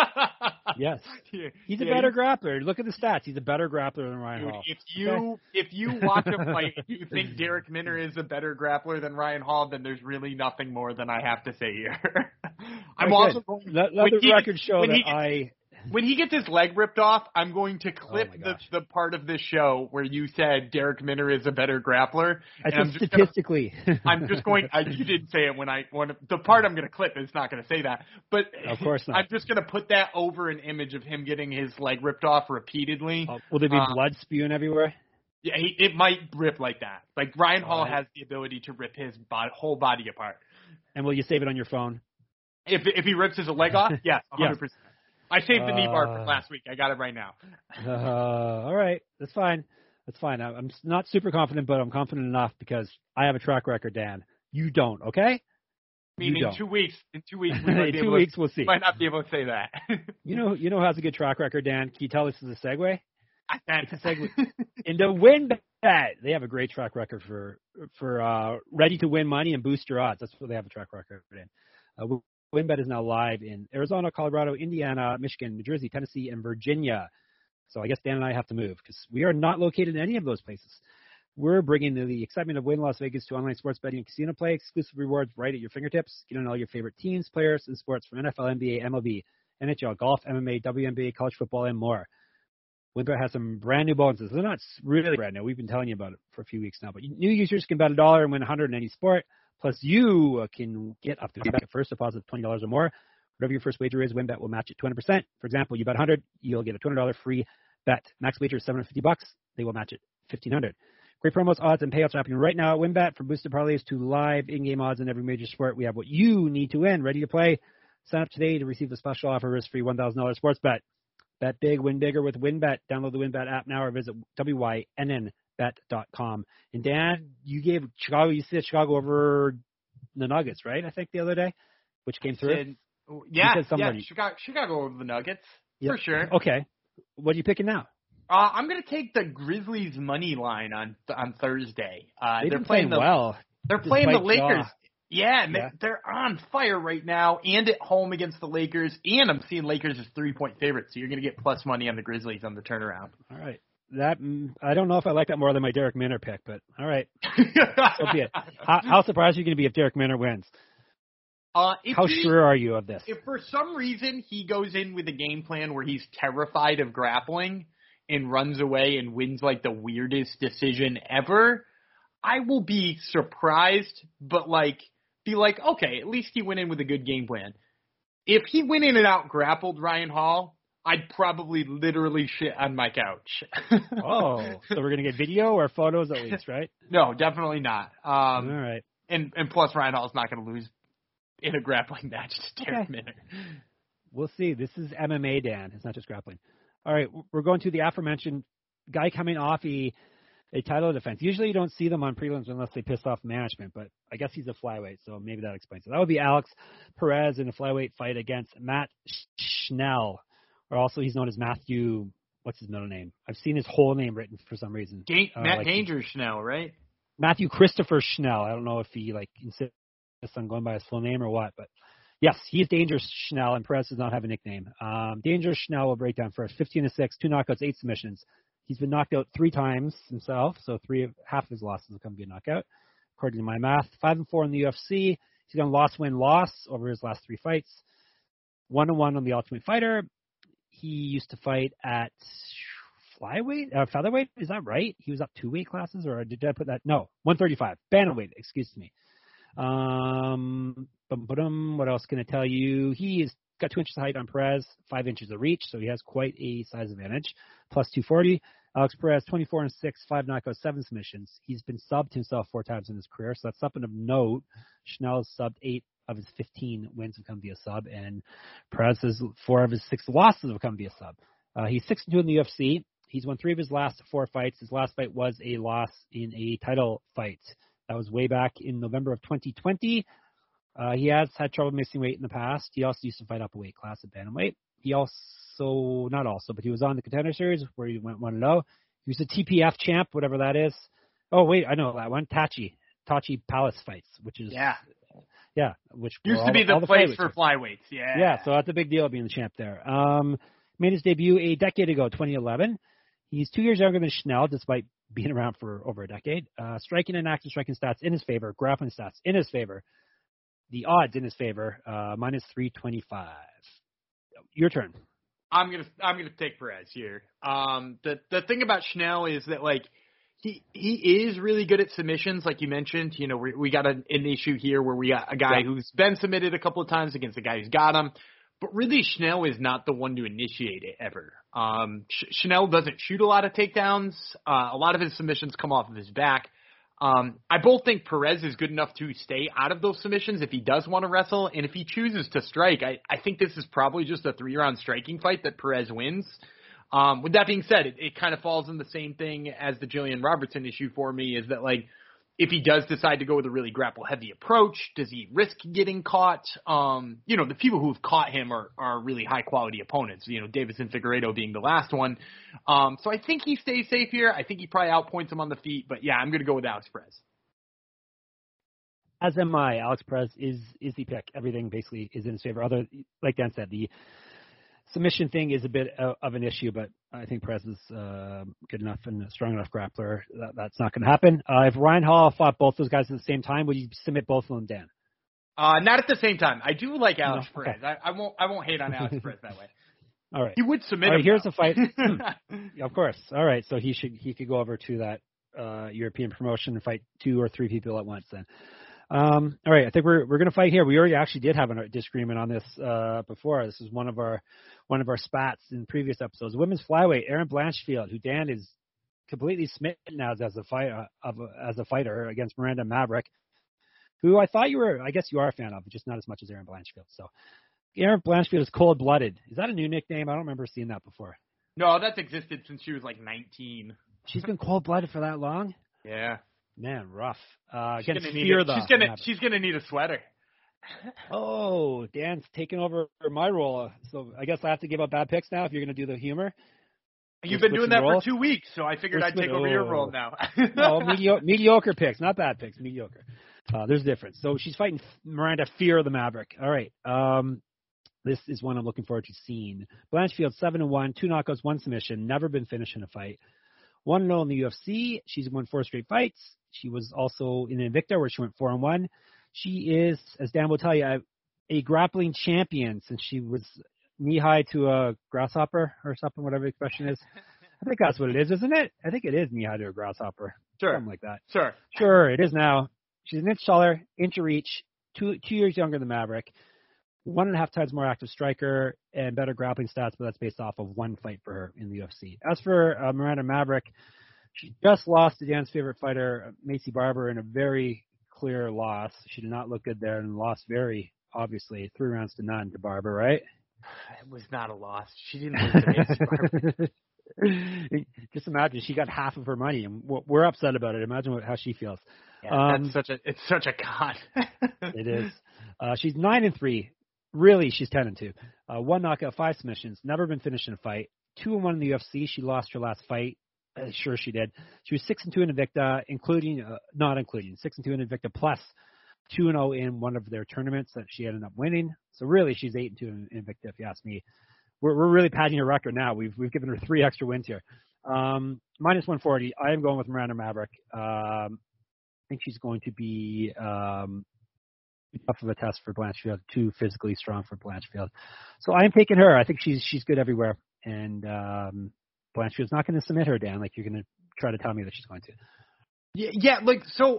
Yes. He's a better grappler. Look at the stats. He's a better grappler than Ryan Hall. If you watch him fight, if you think Darrick Minner is a better grappler than Ryan Hall, then there's really nothing more than I have to say here. I'm also going. Let the record show that when he gets his leg ripped off, I'm going to clip the part of this show where you said Darrick Minner is a better grappler. I said statistically. I'm just going. You didn't say it when the part I'm going to clip is not going to say that. But of course not. I'm just going to put that over an image of him getting his leg ripped off repeatedly. Will there be blood spewing everywhere? Yeah, it might rip like that. Like Ryan Hall has the ability to rip his whole body apart. And will you save it on your phone? If he rips his leg off, yes, 100%. Yes. I saved the knee bar from last week. I got it right now. All right. That's fine. I'm not super confident, but I'm confident enough because I have a track record, Dan. You don't, okay? I mean, in 2 weeks, we'll see. Might not be able to say that. You know who has a good track record, Dan? Can you tell this is a segue? I can't. It's a segue into WinBet. They have a great track record for ready to win money and boost your odds. That's what they have a track record in. WinBet is now live in Arizona, Colorado, Indiana, Michigan, New Jersey, Tennessee, and Virginia. So I guess Dan and I have to move because we are not located in any of those places. We're bringing the excitement of Win Las Vegas to online sports betting and casino play. Exclusive rewards right at your fingertips. Get on all your favorite teams, players, and sports from NFL, NBA, MLB, NHL, golf, MMA, WNBA, college football, and more. WinBet has some brand new bonuses. They're not really brand new. We've been telling you about it for a few weeks now. But new users can bet $1 and win $100 in any sport. Plus, you can get up to a first deposit of $20 or more. Whatever your first wager is, WinBet will match it 200%. For example, you bet $100, you'll get a $200 free bet. Max wager is $750. They will match it $1,500. Great promos, odds, and payouts happening right now at WinBet. From boosted parlays to live in-game odds in every major sport, we have what you need to win. Ready to play? Sign up today to receive the special offer, risk-free $1,000 sports bet. Bet big, win bigger with WinBet. Download the WinBet app now or visit wynnbet.com. And Dan, you gave Chicago. You said Chicago over the Nuggets, right? I think the other day, which came through. Chicago over the Nuggets for sure. Okay, what are you picking now? I'm going to take the Grizzlies money line on Thursday. They're playing well. They're playing the Lakers. Yeah, they're on fire right now, and at home against the Lakers. And I'm seeing Lakers as 3-point favorites, so you're going to get plus money on the Grizzlies on the turnaround. All right. That I don't know if I like that more than my Darrick Minner pick, but all right. So be it. How surprised are you going to be if Darrick Minner wins? How sure are you of this? If for some reason he goes in with a game plan where he's terrified of grappling and runs away and wins like the weirdest decision ever, I will be surprised, but be like, okay, at least he went in with a good game plan. If he went in and out grappled Ryan Hall, I'd probably literally shit on my couch. Oh, so we're going to get video or photos at least, right? No, definitely not. All right. And plus Ryan Hall's not going to lose in a grappling match to Darrick Minner. We'll see. This is MMA, Dan. It's not just grappling. All right, we're going to the aforementioned guy coming off a title defense. Usually you don't see them on prelims unless they piss off management, but I guess he's a flyweight, so maybe that explains it. That would be Alex Perez in a flyweight fight against Matt Schnell, or also he's known as Matthew, what's his middle name? I've seen his whole name written for some reason. Matt Danger Schnell, right? Matthew Christopher Schnell. I don't know if he insists on going by his full name or what, but yes, he's Dangerous Schnell, and Perez does not have a nickname. Dangerous Schnell will break down first. 15-6, 2 knockouts, 8 submissions. He's been knocked out 3 times himself, so half of his losses will come via knockout, according to my math. 5-4 in the UFC. He's gone loss-win-loss over his last 3 fights. 1-1 on the Ultimate Fighter. He used to fight at featherweight. Is that right? He was up 2 weight classes, or did I put that? No, 135. Bantamweight, excuse me. What else can I tell you? He's got 2 inches of height on Perez, 5 inches of reach, so he has quite a size advantage. Plus 240. Alex Perez, 24-6, 5 knockouts, 7 submissions. He's been subbed himself 4 times in his career, so that's something of note. Schnell has subbed 8 of his 15 wins have come via sub, and Perez's 4 of his 6 losses have come via sub. He's 6-2 in the UFC. He's won 3 of his last 4 fights. His last fight was a loss in a title fight. That was way back in November of 2020. He has had trouble missing weight in the past. He also used to fight up a weight class at bantamweight. He but he was on the Contender Series where he went 1-0. He was a TPF champ, whatever that is. Oh, wait, I know that one. Tachi Palace fights, which is... Yeah, which used to be the place for flyweights. Yeah, so that's a big deal being the champ there. Made his debut a decade ago, 2011. He's 2 years younger than Schnell, despite being around for over a decade. Striking and active striking stats in his favor. Grappling stats in his favor. The odds in his favor, minus 325. Your turn. I'm gonna take Perez here. The thing about Schnell is that like he is really good at submissions, like you mentioned. You know, we got an issue here where we got a guy who's been submitted a couple of times against a guy who's got him. But really, Schnell is not the one to initiate it ever. Schnell doesn't shoot a lot of takedowns. A lot of his submissions come off of his back. I both think Perez is good enough to stay out of those submissions if he does want to wrestle. And if he chooses to strike, I think this is probably just a 3-round striking fight that Perez wins. With that being said, it kind of falls in the same thing as the Jillian Robertson issue for me, is that like, if he does decide to go with a really grapple-heavy approach, does he risk getting caught? You know, the people who've caught him are really high-quality opponents, you know, Davis and Figueiredo being the last one. So I think he stays safe here. I think he probably outpoints him on the feet. But, yeah, I'm going to go with Alex Perez. As am I. Alex Perez is the pick. Everything basically is in his favor. Like Dan said, the submission thing is a bit of an issue, but I think Perez is good enough and a strong enough grappler. That's not going to happen. If Ryan Hall fought both those guys at the same time, would you submit both of them, Dan? Not at the same time. I do like Alex Perez. Okay. I won't hate on Alex Perez that way. All right. He would submit. All right, him here's now. a fight. Of course. All right. So he could go over to that European promotion and fight 2 or 3 people at once then. All right, I think we're going to fight here. We already actually did have a disagreement on this before. This is one of our spats in previous episodes. Women's flyweight, Erin Blanchfield, who Dan is completely smitten as a fighter against Miranda Maverick, who I thought you are a fan of, but just not as much as Erin Blanchfield. So Erin Blanchfield is cold-blooded. Is that a new nickname? I don't remember seeing that before. No, that's existed since she was like 19. She's been cold-blooded for that long? Yeah. Man, rough. She's gonna need a sweater. Oh, Dan's taking over my role, so I guess I have to give up bad picks now if you're gonna do the humor. You've been doing that for 2 weeks, so I figured I'd take over your role now. No, mediocre picks, not bad picks, mediocre. There's a difference. So she's fighting Miranda Fear the Maverick. All right. This is one I'm looking forward to seeing. Blanchfield 7-1, 2 knockouts, 1 submission, never been finished in a fight. 1-0 in the UFC. She's won 4 straight fights. She was also in Invicta where she went 4-1. She is, as Dan will tell you, a grappling champion since she was knee-high to a grasshopper or something, whatever the expression is. I think that's what it is, isn't it? I think it is knee-high to a grasshopper. Sure. Something like that. Sure, it is now. She's an inch taller, inch of reach, 2 years younger than Maverick, 1.5 times more active striker, and better grappling stats, but that's based off of 1 fight for her in the UFC. As for Miranda Maverick, she just lost to Dan's favorite fighter, Macy Barber, in a very clear loss. She did not look good there and lost very obviously 3-0 to Barber, right? It was not a loss. She didn't lose to Macy Barber. Just imagine she got half of her money, and we're upset about it. Imagine how she feels. Yeah, it's such a con. It is. She's 9-3. Really, she's 10-2. 1 knockout, 5 submissions. Never been finished in a fight. 2-1 in the UFC. She lost her last fight. Sure, she did. She was 6-2 in Invicta, not including 6-2 in Invicta plus 2-0 in one of their tournaments that she ended up winning. So really, she's 8-2 in Invicta, if you ask me. We're really padding her record now. We've given her 3 extra wins here. Minus 140. I am going with Miranda Maverick. I think she's going to be tough of a test for Blanchfield, too physically strong for Blanchfield. So I'm taking her. I think she's good everywhere. And Blanchfield's not going to submit her, Dan, like you're going to try to tell me that she's going to. Yeah, like, so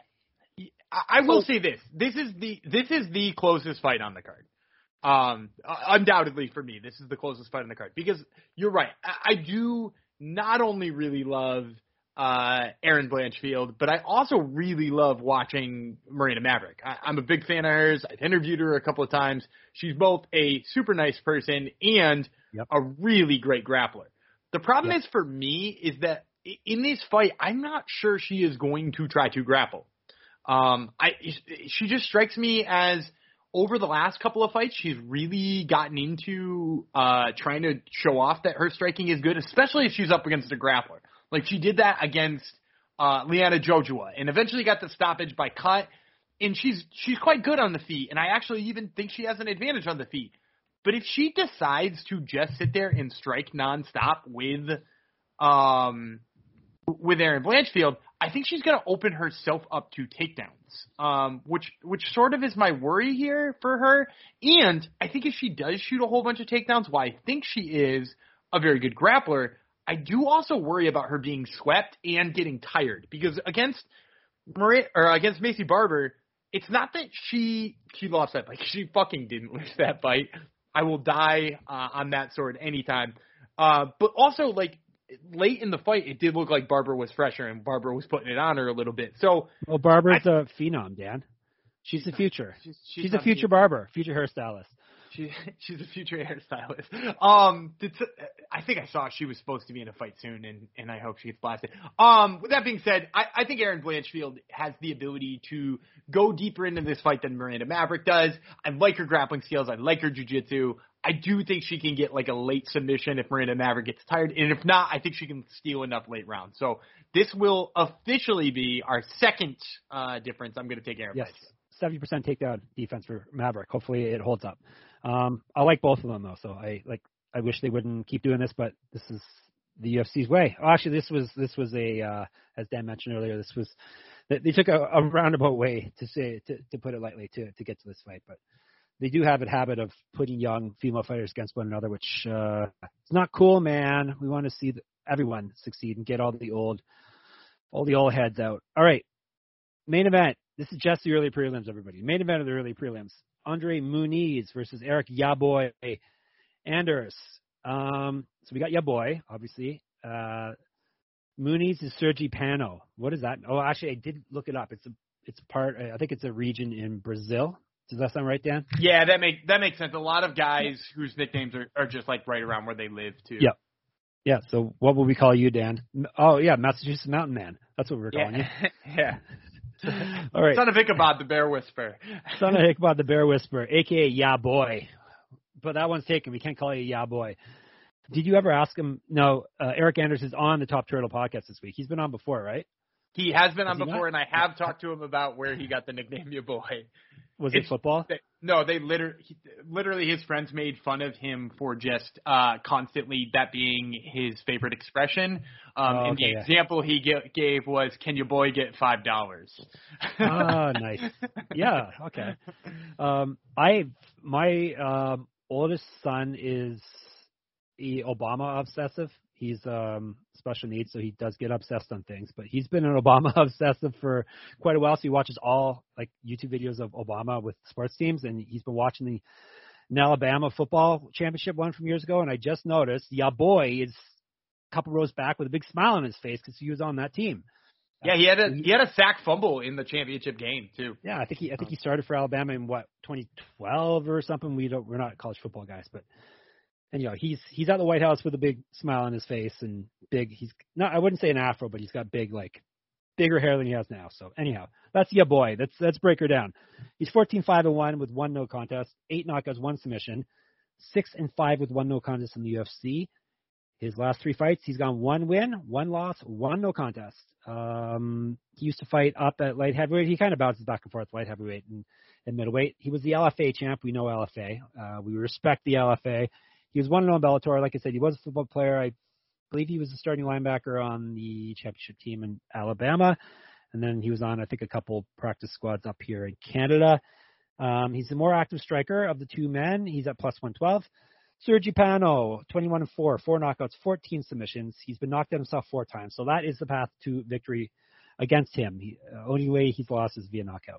I will say this. This is the closest fight on the card. Undoubtedly for me, this is the closest fight on the card. Because you're right. I do not only really love Erin Blanchfield, but I also really love watching Marina Maverick. I'm a big fan of hers. I've interviewed her a couple of times. She's both a super nice person and a really great grappler. The problem is for me is that in this fight, I'm not sure she is going to try to grapple. She just strikes me as over the last couple of fights, she's really gotten into trying to show off that her striking is good, especially if she's up against a grappler. Like she did that against Liana Jojua and eventually got the stoppage by cut. And she's quite good on the feet, and I actually even think she has an advantage on the feet. But if she decides to just sit there and strike nonstop with Erin Blanchfield, I think she's going to open herself up to takedowns, which sort of is my worry here for her. And I think if she does shoot a whole bunch of takedowns, while I think she is a very good grappler, I do also worry about her being swept and getting tired. Because against Macy Barber, it's not that she lost that fight. She fucking didn't lose that fight. I will die on that sword anytime. But also, like, late in the fight, it did look like Barber was fresher, and Barber was putting it on her a little bit. So, well, Barber's a phenom, Dan. She's the future. She's a future barber, future hairstylist. She's a future hairstylist. I think I saw she was supposed to be in a fight soon, and I hope she gets blasted. With that being said, I think Erin Blanchfield has the ability to go deeper into this fight than Miranda Maverick does. I like her grappling skills. I like her jiu-jitsu. I do think she can get like a late submission if Miranda Maverick gets tired. And if not, I think she can steal enough late rounds. So this will officially be our second difference. I'm going to take Erin Blanchfield. 70% takedown defense for Maverick. Hopefully it holds up. I like both of them though, so I wish they wouldn't keep doing this, but this is the UFC's way. Oh, actually, this was a as Dan mentioned earlier, they took a roundabout way to put it lightly to get to this fight, but they do have a habit of putting young female fighters against one another, which it's not cool, man. We want to see everyone succeed and get all the old heads out. All right, main event. This is just the early prelims, everybody. Main event of the early prelims. Andre Muniz versus Eric Yaboy Anders. So we got Yaboy, obviously. Muniz is Sergi Pano. What is that? Oh, actually, I did look it up. It's part. I think it's a region in Brazil. Does that sound right, Dan? Yeah, that makes sense. A lot of guys whose nicknames are just like right around where they live too. Yep. Yeah. So what will we call you, Dan? Oh yeah, Massachusetts Mountain Man. That's what we're calling you. Yeah. All right. Son of Ichabod the Bear Whisperer. Son of Ichabod the Bear Whisperer, a.k.a. Ya Boy. But that one's taken. We can't call you Ya Boy. Did you ever ask him? No, Eric Anders is on the Top Turtle podcast this week. He's been on before, right? He has been on before, and I have talked to him about where he got the nickname Ya Boy. Was it football? They literally his friends made fun of him for just constantly that being his favorite expression. And the example he gave was, "Can your boy get $5?" Oh, nice. Yeah. Okay. My oldest son is Obama obsessive. He's special needs, so he does get obsessed on things. But he's been an Obama obsessive for quite a while. So he watches all like YouTube videos of Obama with sports teams, and he's been watching the Alabama football championship one from years ago. And I just noticed Ya Boy is a couple rows back with a big smile on his face because he was on that team. Yeah, he had a sack fumble in the championship game too. Yeah, I think he started for Alabama in 2012 or something. We're not college football guys, but. And, he's at the White House with a big smile on his face and big. He's not, I wouldn't say an afro, but he's got bigger hair than he has now. So anyhow, that's Ya Boy. Let's break her down. He's 14-5-1 with 1 no contest, 8 knockouts, 1 submission, 6-5 with 1 no contest in the UFC. His last 3 fights, he's gone 1 win, 1 loss, 1 no contest. He used to fight up at light heavyweight. He kind of bounces back and forth light heavyweight and middleweight. He was the LFA champ. We know LFA. We respect the LFA. He was 1-0 in Bellator. Like I said, he was a football player. I believe he was a starting linebacker on the championship team in Alabama. And then he was on, I think, a couple practice squads up here in Canada. He's the more active striker of the two men. He's at plus 112. Sergi Pano, 21-4, 4 knockouts, 14 submissions. He's been knocked out himself 4 times, so that is the path to victory against him. Only way he's lost is via knockout.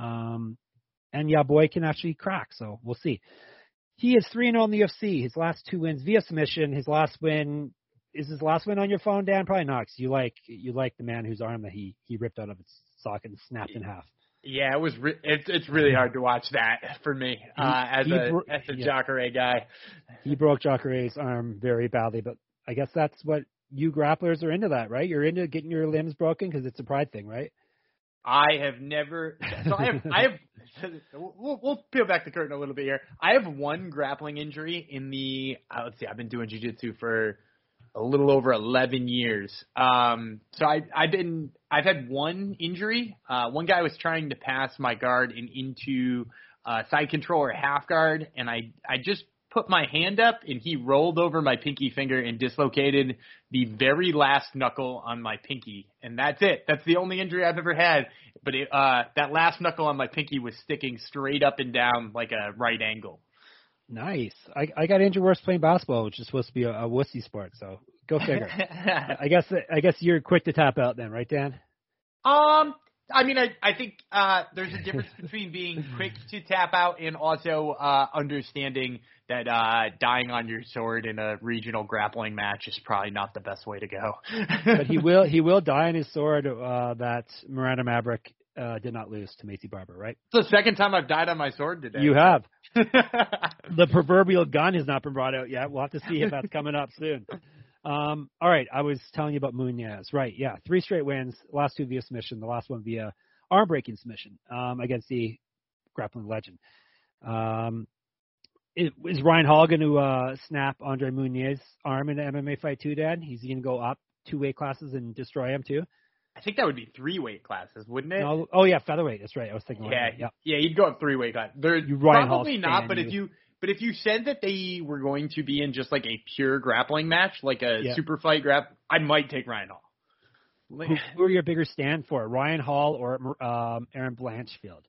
And Boy can actually crack, so we'll see. He is 3-0 in the UFC. His last 2 wins via submission. His last win is his last win on your phone, Dan? Probably not, 'cause you like the man whose arm that he ripped out of its socket and snapped in half. Yeah, it's really hard to watch that for me as a Jacare guy. He broke Jacare's arm very badly, but I guess that's what you grapplers are into, that, right? You're into getting your limbs broken because it's a pride thing, right? I have never. So I have. We'll peel back the curtain a little bit here. I have one grappling injury in the. Let's see. I've been doing jiu-jitsu for a little over 11 years. So I've had one injury. One guy was trying to pass my guard into side control or half guard, and I just put my hand up, and he rolled over my pinky finger and dislocated the very last knuckle on my pinky. And that's it. That's the only injury I've ever had. But that last knuckle on my pinky was sticking straight up and down like a right angle. Nice. I got injured worse playing basketball, which is supposed to be a wussy sport. So go figure. I guess you're quick to tap out then, right, Dan? I mean, I think there's a difference between being quick to tap out and also understanding that dying on your sword in a regional grappling match is probably not the best way to go. But he will die on his sword that Miranda Maverick did not lose to Macy Barber, right? It's the second time I've died on my sword today. You have. The proverbial gun has not been brought out yet. We'll have to see if that's coming up soon. All right, I was telling you about Muniz. Right, yeah, 3 straight wins, last 2 via submission, the last one via arm-breaking submission against the grappling legend. Is Ryan Hall going to snap Andre Muniz's arm in an MMA fight too, Dad? He's going to go up 2 weight classes and destroy him too? I think that would be 3 weight classes, wouldn't it? No, oh, yeah, featherweight. That's right. I was thinking. Yeah, you'd go up 3 weight classes. Probably not, but if you said that they were going to be in just like a pure grappling match, like a super fight I might take Ryan Hall. Who are your bigger stand for, Ryan Hall or Erin Blanchfield?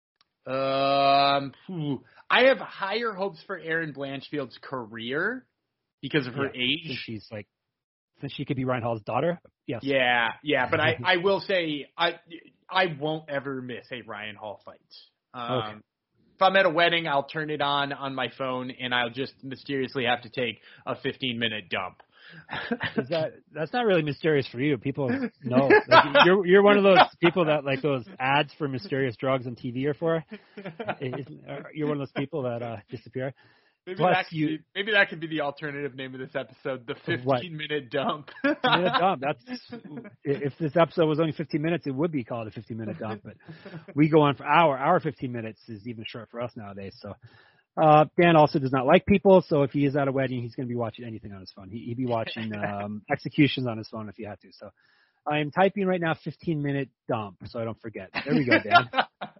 I have higher hopes for Erin Blanchfield's career because of her age. Since she could be Ryan Hall's daughter. Yes. Yeah. But I will say I won't ever miss a Ryan Hall fight. Okay. If I'm at a wedding, I'll turn it on my phone, and I'll just mysteriously have to take a 15-minute dump. That's not really mysterious for you. People know. Like, you're one of those people that like those ads for mysterious drugs on TV are for. You're one of those people that disappear. Maybe that could be the alternative name of this episode, the 15-minute dump. 15-minute dump. If this episode was only 15 minutes, it would be called a 15-minute dump. But we go on for our 15 minutes is even short for us nowadays. So Dan also does not like people. So if he is at a wedding, he's going to be watching anything on his phone. He'd be watching executions on his phone if he had to. So I am typing right now 15-minute dump so I don't forget. There we go, Dan.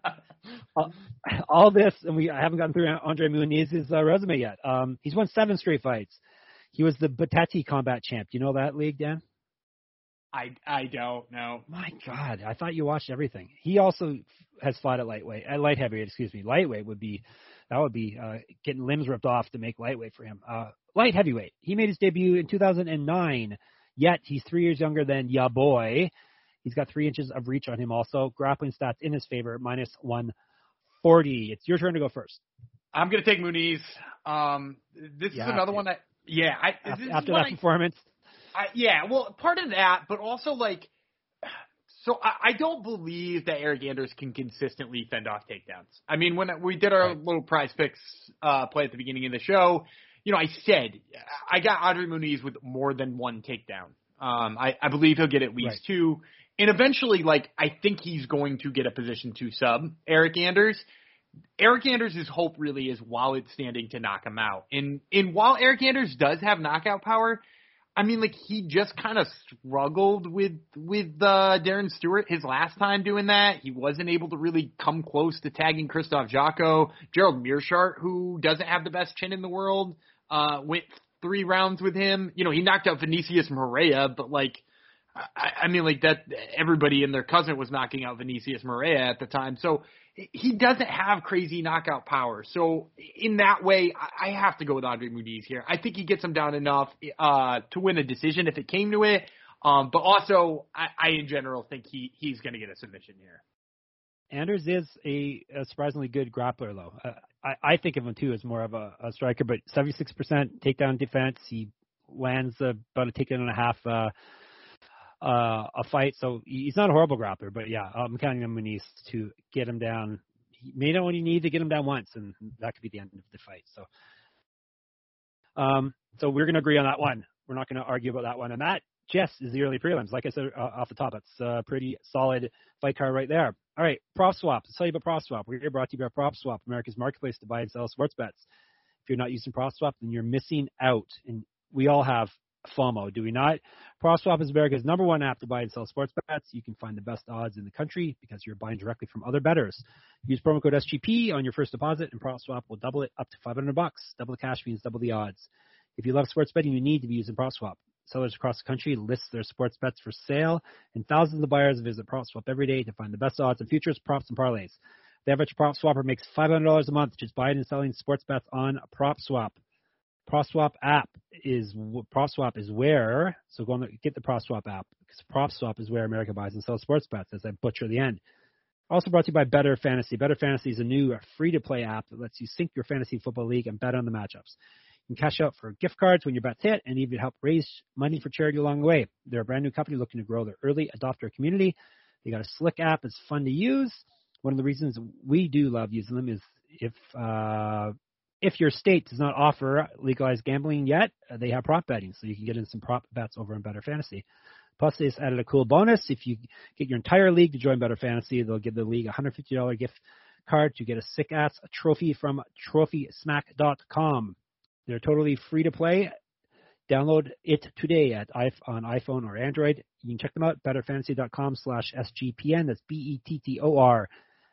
All this, and I haven't gotten through Andre Muniz's resume yet. He's won 7 straight fights. He was the Bateti combat champ. Do you know that league, Dan? I don't know. My God, I thought you watched everything. He also has fought at light heavyweight. Excuse me, lightweight would be getting limbs ripped off to make lightweight for him. Light heavyweight. He made his debut in 2009. Yet he's 3 years younger than Ya Boy. He's got 3 inches of reach on him also. Grappling stats in his favor, minus 140. It's your turn to go first. I'm going to take Muniz. This is another one that, after that performance. Well, part of that, but also so I don't believe that Eric Anders can consistently fend off takedowns. I mean, when we did our little prize picks play at the beginning of the show, I said I got Andre Muniz with more than 1 takedown. I believe he'll get at least 2. And eventually, I think he's going to get a position 2 sub Eric Anders. Eric Anders' hope really is Walid standing to knock him out. And while Eric Anders does have knockout power, I mean, he just kind of struggled with Darren Stewart his last time doing that. He wasn't able to really come close to tagging Christoph Jocko. Gerald Mearshart, who doesn't have the best chin in the world, went 3 rounds with him. He knocked out Vinicius Moreira, but that everybody and their cousin was knocking out Vinicius Moreira at the time. So he doesn't have crazy knockout power. So in that way, I have to go with Andre Muniz here. I think he gets him down enough to win a decision if it came to it. But also, I in general think he's going to get a submission here. Anders is a surprisingly good grappler, though. I think of him, too, as more of a striker, but 76% takedown defense. He lands about a takedown and a half a fight, so he's not a horrible grappler. But, yeah, I'm counting on Muniz to get him down. He may not only need to get him down once, and that could be the end of the fight. So we're going to agree on that one. We're not going to argue about that one. And that just is the early prelims. Like I said off the top, it's a pretty solid fight card right there. All right, Prop Swap. Let's tell you about Prop Swap. We're here brought to you by Prop Swap, America's marketplace to buy and sell sports bets. If you're not using Prop Swap, then you're missing out. And we all have FOMO, do we not? Prop Swap is America's #1 app to buy and sell sports bets. You can find the best odds in the country because you're buying directly from other bettors. Use promo code SGP on your first deposit, and Prop Swap will double it up to $500. Double the cash means double the odds. If you love sports betting, you need to be using Prop Swap. Sellers across the country list their sports bets for sale, and thousands of buyers visit Prop Swap every day to find the best odds on futures, props, and parlays. The average Prop Swapper makes $500 a month just buying and selling sports bets on Prop Swap. Prop Swap is where, so go on get the Prop Swap app, because Prop Swap is where America buys and sells sports bets, as I butcher the end. Also brought to you by Better Fantasy. Better Fantasy is a new free-to-play app that lets you sync your fantasy football league and bet on the matchups. You can cash out for gift cards when your bets hit and even help raise money for charity along the way. They're a brand new company looking to grow their early adopter community. They got a slick app. It's fun to use. One of the reasons we do love using them is if your state does not offer legalized gambling yet, they have prop betting, so you can get in some prop bets over in Better Fantasy. Plus, they just added a cool bonus. If you get your entire league to join Better Fantasy, they'll give the league a $150 gift card to get a sick-ass trophy from TrophySmack.com. They're totally free to play. Download it today on iPhone or Android. You can check them out, betterfantasy.com/SGPN. That's BETTOR.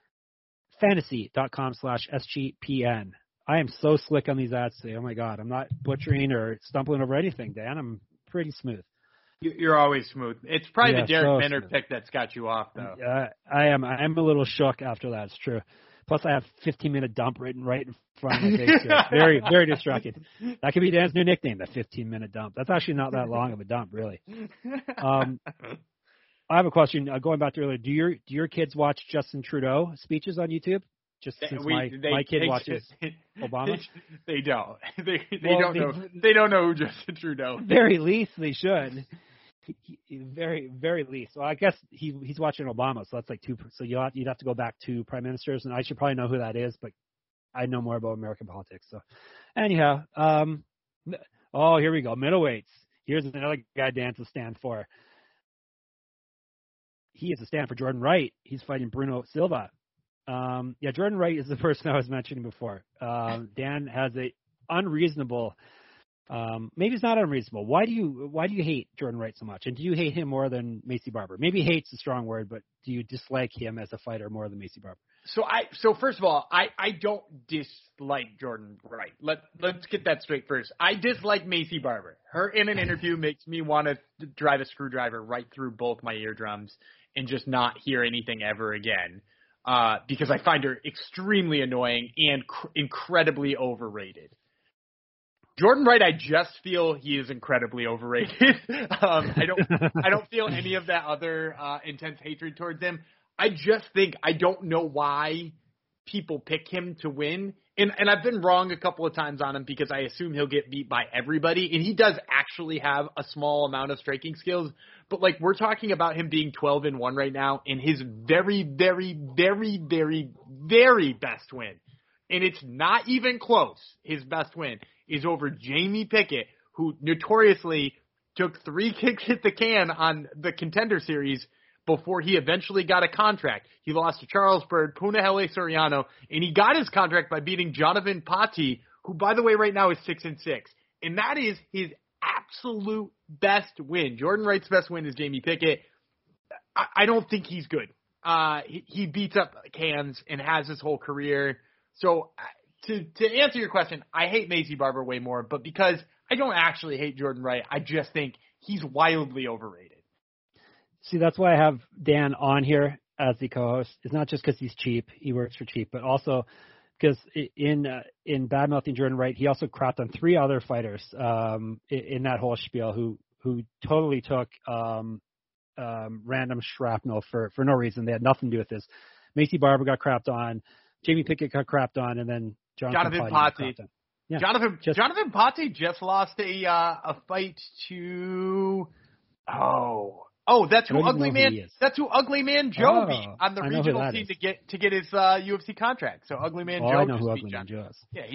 Fantasy.com/SGPN. I am so slick on these ads today. Oh, my God. I'm not butchering or stumbling over anything, Dan. I'm pretty smooth. You're always smooth. It's probably the Derek Minner smooth pick that's got you off, though. I am a little shook after that. It's true. Plus, I have 15-minute dump written right in front of my face here. Very, very distracting. That could be Dan's new nickname, the 15-minute dump. That's actually not that long of a dump, really. I have a question. Going back to earlier, do your kids watch Justin Trudeau speeches on YouTube? Just since my kid watches Obama? They don't. They don't know who Justin Trudeau is. Very least they should. Very, very least. Well, I guess he's watching Obama, so that's like two. So you'd have to go back to prime ministers, and I should probably know who that is, but I know more about American politics. So, anyhow, here we go. Middleweights. Here's another guy Dan to stand for. He is a stand for Jordan Wright. He's fighting Bruno Silva. Jordan Wright is the person I was mentioning before. Dan has a unreasonable. Maybe it's not unreasonable. Why do you hate Jordan Wright so much? And do you hate him more than Macy Barber? Maybe hate's a strong word, but do you dislike him as a fighter more than Macy Barber? So first of all, I don't dislike Jordan Wright. Let's get that straight first. I dislike Macy Barber. Her in an interview makes me want to drive a screwdriver right through both my eardrums and just not hear anything ever again. Because I find her extremely annoying and incredibly overrated. Jordan Wright, I just feel he is incredibly overrated. I don't feel any of that other intense hatred towards him. I just think I don't know why people pick him to win. And I've been wrong a couple of times on him because I assume he'll get beat by everybody. And he does actually have a small amount of striking skills. But, we're talking about him being 12-1 right now and his very, very, very, very, very best win. And it's not even close. His best win is over Jamie Pickett, who notoriously took 3 kicks at the can on the Contender Series before he eventually got a contract. He lost to Charles Byrd, Punahele Soriano, and he got his contract by beating Jonathan Patti, who, by the way, right now is 6-6. And that is his absolute best win. Jordan Wright's best win is Jamie Pickett. I don't think he's good. He beats up cans and has his whole career. So to answer your question, I hate Macy Barber way more, but because I don't actually hate Jordan Wright, I just think he's wildly overrated. See, that's why I have Dan on here. as the co-host is not just because he's cheap, he works for cheap, but also because in bad-mouthing Jordan Wright, he also crapped on 3 other fighters in that whole spiel who totally took random shrapnel for no reason. They had nothing to do with this. Macy Barber got crapped on, Jamie Pickett got crapped on, and then Jonathan Potty. Yeah, Jonathan Potty just lost a fight to that's who Ugly Man. That's who Ugly Man Joe beat on the regional team to get his UFC contract. So Ugly Man Joe. I know who Ugly Man Joe is. Yeah,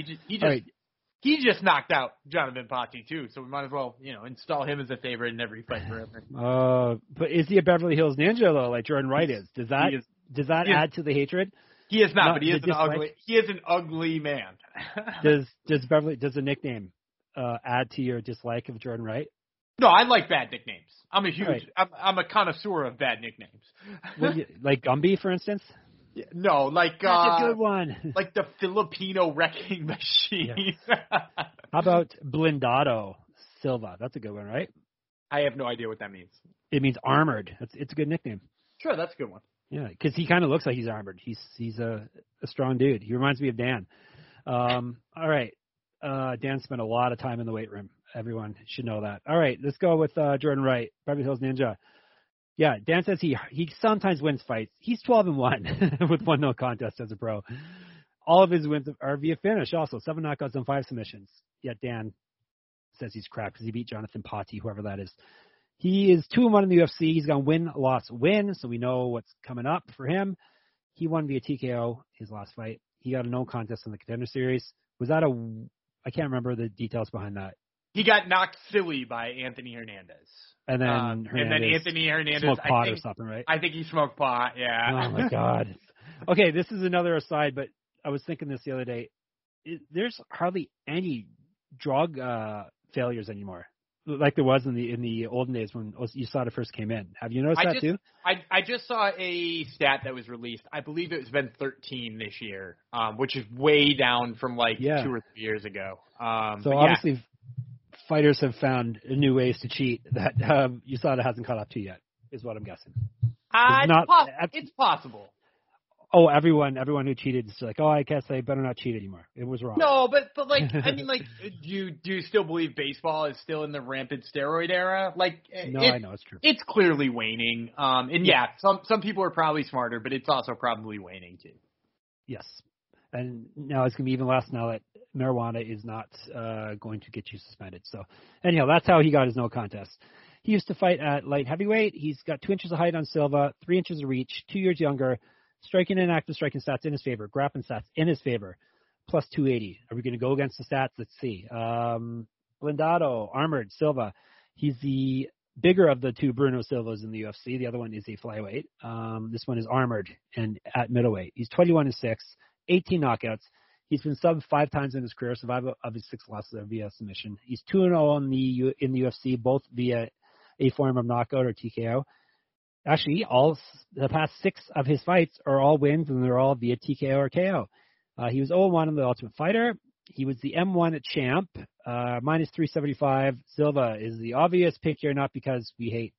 he just knocked out Jonathan Potty too. So we might as well install him as a favorite in every fight forever. But is he a Beverly Hills Ninja though, like Jordan Wright is? Does that add to the hatred? He is not, but he is an ugly man. Does the nickname add to your dislike of Jordan Wright? No, I like bad nicknames. I'm a connoisseur of bad nicknames. Like Gumby, for instance? No, like that's a good one. Like the Filipino wrecking machine. Yeah. How about Blindado Silva? That's a good one, right? I have no idea what that means. It means armored. It's a good nickname. Sure, that's a good one. Yeah, because he kind of looks like he's armored. He's a strong dude. He reminds me of Dan. All right. Dan spent a lot of time in the weight room. Everyone should know that. All right, let's go with Jordan Wright, Beverly Hills Ninja. Yeah, Dan says he sometimes wins fights. He's 12-1 with 1 no contest as a pro. All of his wins are via finish also, 7 knockouts and 5 submissions. Yet Dan says he's crap because he beat Jonathan Potty, whoever that is. He is 2-1 in the UFC. He's gone win, loss, win, so we know what's coming up for him. He won via TKO his last fight. He got a no contest in the Contender Series. Was that I can't remember the details behind that. He got knocked silly by Anthony Hernandez. And then Anthony Hernandez smoked pot or something, right? I think he smoked pot, yeah. Oh, my God. Okay, this is another aside, but I was thinking this the other day. There's hardly any drug failures anymore, like there was in the olden days when USADA first came in. Have you noticed that too? I just saw a stat that was released. I believe it's been 13 this year, which is way down from 2 or 3 years ago. So obviously fighters have found new ways to cheat that USADA hasn't caught up to yet, is what I'm guessing. It's possible. Oh, everyone who cheated is like, I guess I better not cheat anymore. It was wrong. No, but I mean, do you still believe baseball is still in the rampant steroid era? I know it's true. It's clearly waning. And some people are probably smarter, but it's also probably waning too. Yes, and now it's gonna be even less now that marijuana is not going to get you suspended. So anyhow, that's how he got his no contest. He used to fight at light heavyweight. He's got 2 inches of height on Silva, 3 inches of reach, 2 years younger. Striking and active striking stats in his favor. Grappling stats in his favor. Plus 280. Are we going to go against the stats? Let's see. Blindado, armored, Silva. He's the bigger of the 2 Bruno Silvas in the UFC. The other one is a flyweight. This one is armored and at middleweight. He's 21-6, 18 knockouts. He's been subbed 5 times in his career. 5 of his 6 losses are via submission. He's 2-0 in the UFC, both via a form of knockout or TKO. Actually, the past 6 of his fights are all wins, and they're all via TKO or KO. He was 0-1 in the Ultimate Fighter. He was the M1 at Champ, minus 375. Silva is the obvious pick here, not because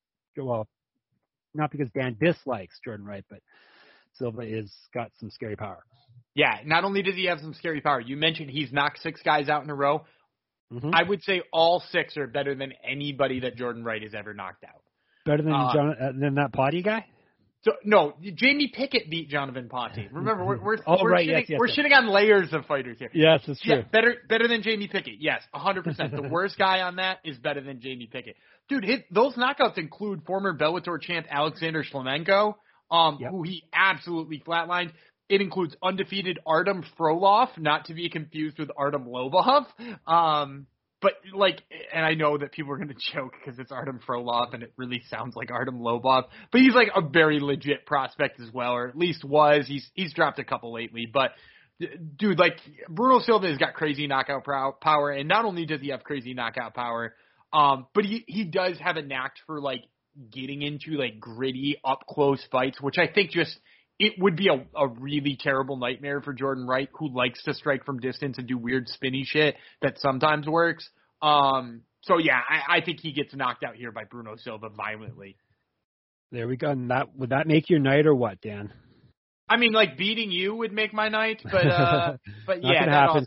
Dan dislikes Jordan Wright, but Silva got some scary power. Yeah, not only does he have some scary power, you mentioned he's knocked 6 guys out in a row. Mm-hmm. I would say all 6 are better than anybody that Jordan Wright has ever knocked out. Better than that Potty guy? So no, Jamie Pickett beat Jonathan Potty. Remember, we're shitting on layers of fighters here. Yes, that's true. Yeah, better than Jamie Pickett. Yes, 100%. The worst guy on that is better than Jamie Pickett. Dude, those knockouts include former Bellator champ Alexander Shlemenko, who he absolutely flatlined. It includes undefeated Artem Frolov, not to be confused with Artem Lobov. But, and I know that people are going to joke because it's Artem Frolov and it really sounds like Artem Lobov. But he's, a very legit prospect as well, or at least was. He's dropped a couple lately. But, dude, Bruno Silva has got crazy knockout power. And not only does he have crazy knockout power, but he does have a knack for, getting into, gritty, up-close fights, which I think it would be a really terrible nightmare for Jordan Wright, who likes to strike from distance and do weird spinny shit that sometimes works. So, yeah, I think he gets knocked out here by Bruno Silva violently. There we go. And would that make your night or what, Dan? I mean, like beating you would make my night, but yeah,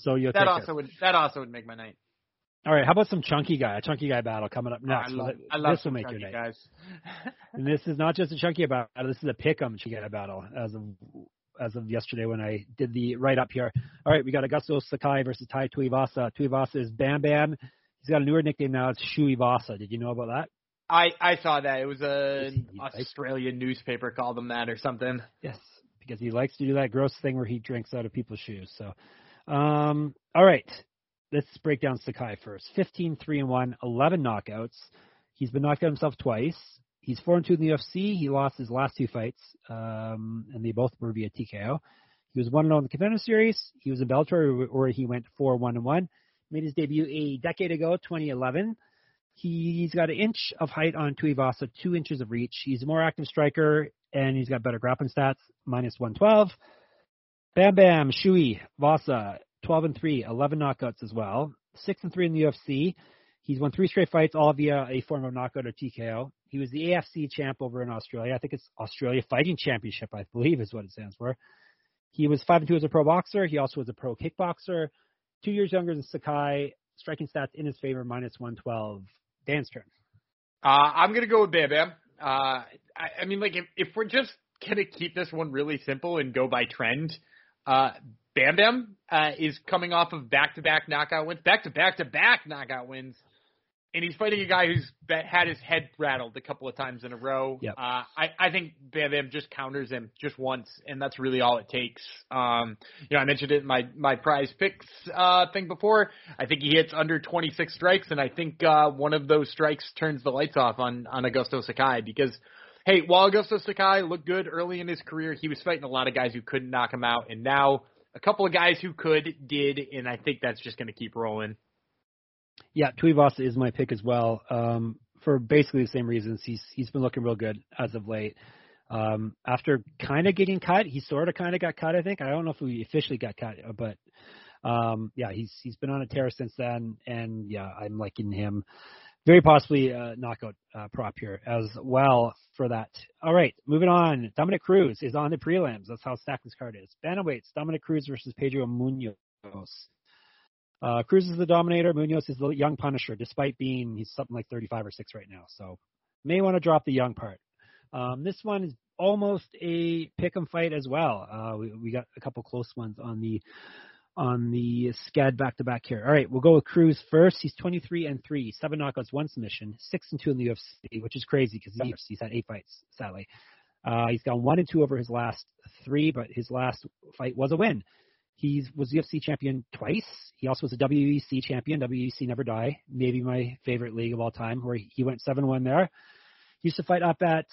that also would make my night. All right, how about some chunky guy battle coming up next? I love this will make your night, guys. And this is not just a chunky battle. This is a pick'em chunky guy battle as of yesterday when I did the write up here. All right, we got Augusto Sakai versus Tai Tuivasa. Tuivasa is Bam Bam. He's got a newer nickname now. It's Shuivasa. Did you know about that? I saw that. It was an Australian newspaper called him that or something. Yes, because he likes to do that gross thing where he drinks out of people's shoes. So, all right. Let's break down Sakai first. 15-3-1, 11 knockouts. He's been knocked out himself twice. He's 4-2 in the UFC. He lost his last two fights, and they both were via TKO. He was 1-0 in the Contender Series. He was in Bellator, where he went 4-1-1. Made his debut a decade ago, 2011. He's got an inch of height on Tuivasa, 2 inches of reach. He's a more active striker, and he's got better grappling stats, -112. Bam Bam, Shui, Vasa, 12-3, 11 knockouts as well. 6-3 in the UFC. He's won 3 straight fights, all via a form of knockout or TKO. He was the AFC champ over in Australia. I think it's Australia Fighting Championship, I believe is what it stands for. He was 5-2 as a pro boxer. He also was a pro kickboxer. 2 years younger than Sakai. Striking stats in his favor, -112. Dan's turn. I'm going to go with Bam Bam. I mean, like, if we're just going to keep this one really simple and go by trend, Bam Bam is coming off of back-to-back knockout wins, back-to-back knockout wins, and he's fighting a guy who's had his head rattled a couple of times in a row. Yep. I think Bam Bam just counters him just once, and that's really all it takes. I mentioned it in my prize picks thing before. I think he hits under 26 strikes, and I think one of those strikes turns the lights off on Augusto Sakai because, hey, while Augusto Sakai looked good early in his career, he was fighting a lot of guys who couldn't knock him out, and now a couple of guys who did, and I think that's just going to keep rolling. Yeah, Tuivasa is my pick as well, for basically the same reasons. He's been looking real good as of late. After kind of getting cut, he sort of kind of got cut, I think. I don't know if he officially got cut, but yeah, he's been on a tear since then, and yeah, I'm liking him. Very possibly a knockout prop here as well for that. All right, moving on. Dominic Cruz is on the prelims. That's how stacked this card is. Bantamweights, Dominic Cruz versus Pedro Munoz. Cruz is the dominator. Munoz is the young Punisher, despite he's something like 35 or 6 right now. So may want to drop the young part. This one is almost a pick'em fight as well. We got a couple close ones on the scad back-to-back here. All right, we'll go with Cruz first. He's 23-3, 7 knockouts, 1 submission, 6-2 in the UFC, which is crazy because he's had 8 fights, sadly. He's gone 1-2 over his last 3, but his last fight was a win. He was UFC champion twice. He also was a WEC champion. WEC Never Die, maybe my favorite league of all time, where he went 7-1 there. He used to fight up at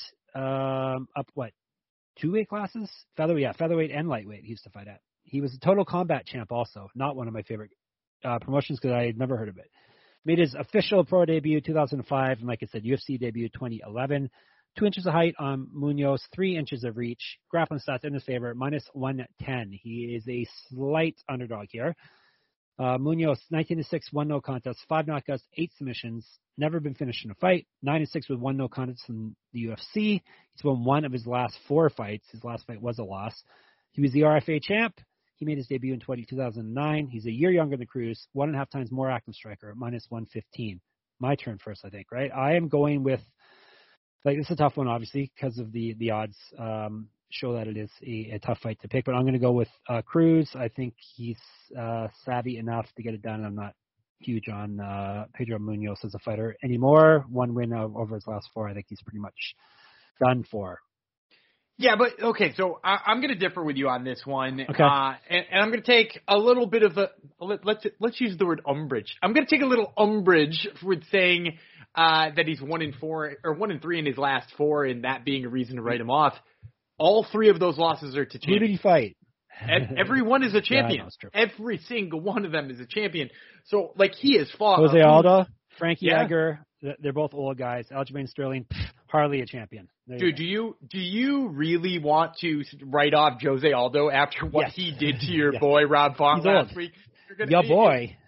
2 weight classes? Featherweight and lightweight he used to fight at. He was a Total Combat champ also, not one of my favorite promotions because I had never heard of it. Made his official pro debut 2005, and like I said, UFC debut 2011. 2 inches of height on Munoz, 3 inches of reach. Grappling stats in his favor, -110. He is a slight underdog here. Munoz, 19-6, 1-0 contest, 5 knockouts, 8 submissions. Never been finished in a fight. 9-6 with 1-0 contest in the UFC. He's won 1 of his last 4 fights. His last fight was a loss. He was the RFA champ. He made his debut in 2009. He's a year younger than Cruz, 1.5 times more active striker, -115. My turn first, I think, right? I am going with, like, it's a tough one, obviously, because of the odds show that it is a tough fight to pick. But I'm going to go with Cruz. I think he's savvy enough to get it done. I'm not huge on Pedro Munoz as a fighter anymore. 1 win over his last 4. I think he's pretty much done for. Yeah, but okay, so I'm going to differ with you on this one. Okay. And I'm going to take a little bit of let's use the word umbrage. I'm going to take a little umbrage with saying that he's 1-4 or 1-3 in his last 4, and that being a reason to write him off. All 3 of those losses are to champions. Who did he fight? Every one is a champion. Yeah, every single one of them is a champion. So, like, he has fought. Jose Aldo, Frankie Edgar. They're both old guys. Aljamain Sterling, hardly a champion. Dude, do you really want to write off Jose Aldo after what he did to your boy Rob Font last week? Boy.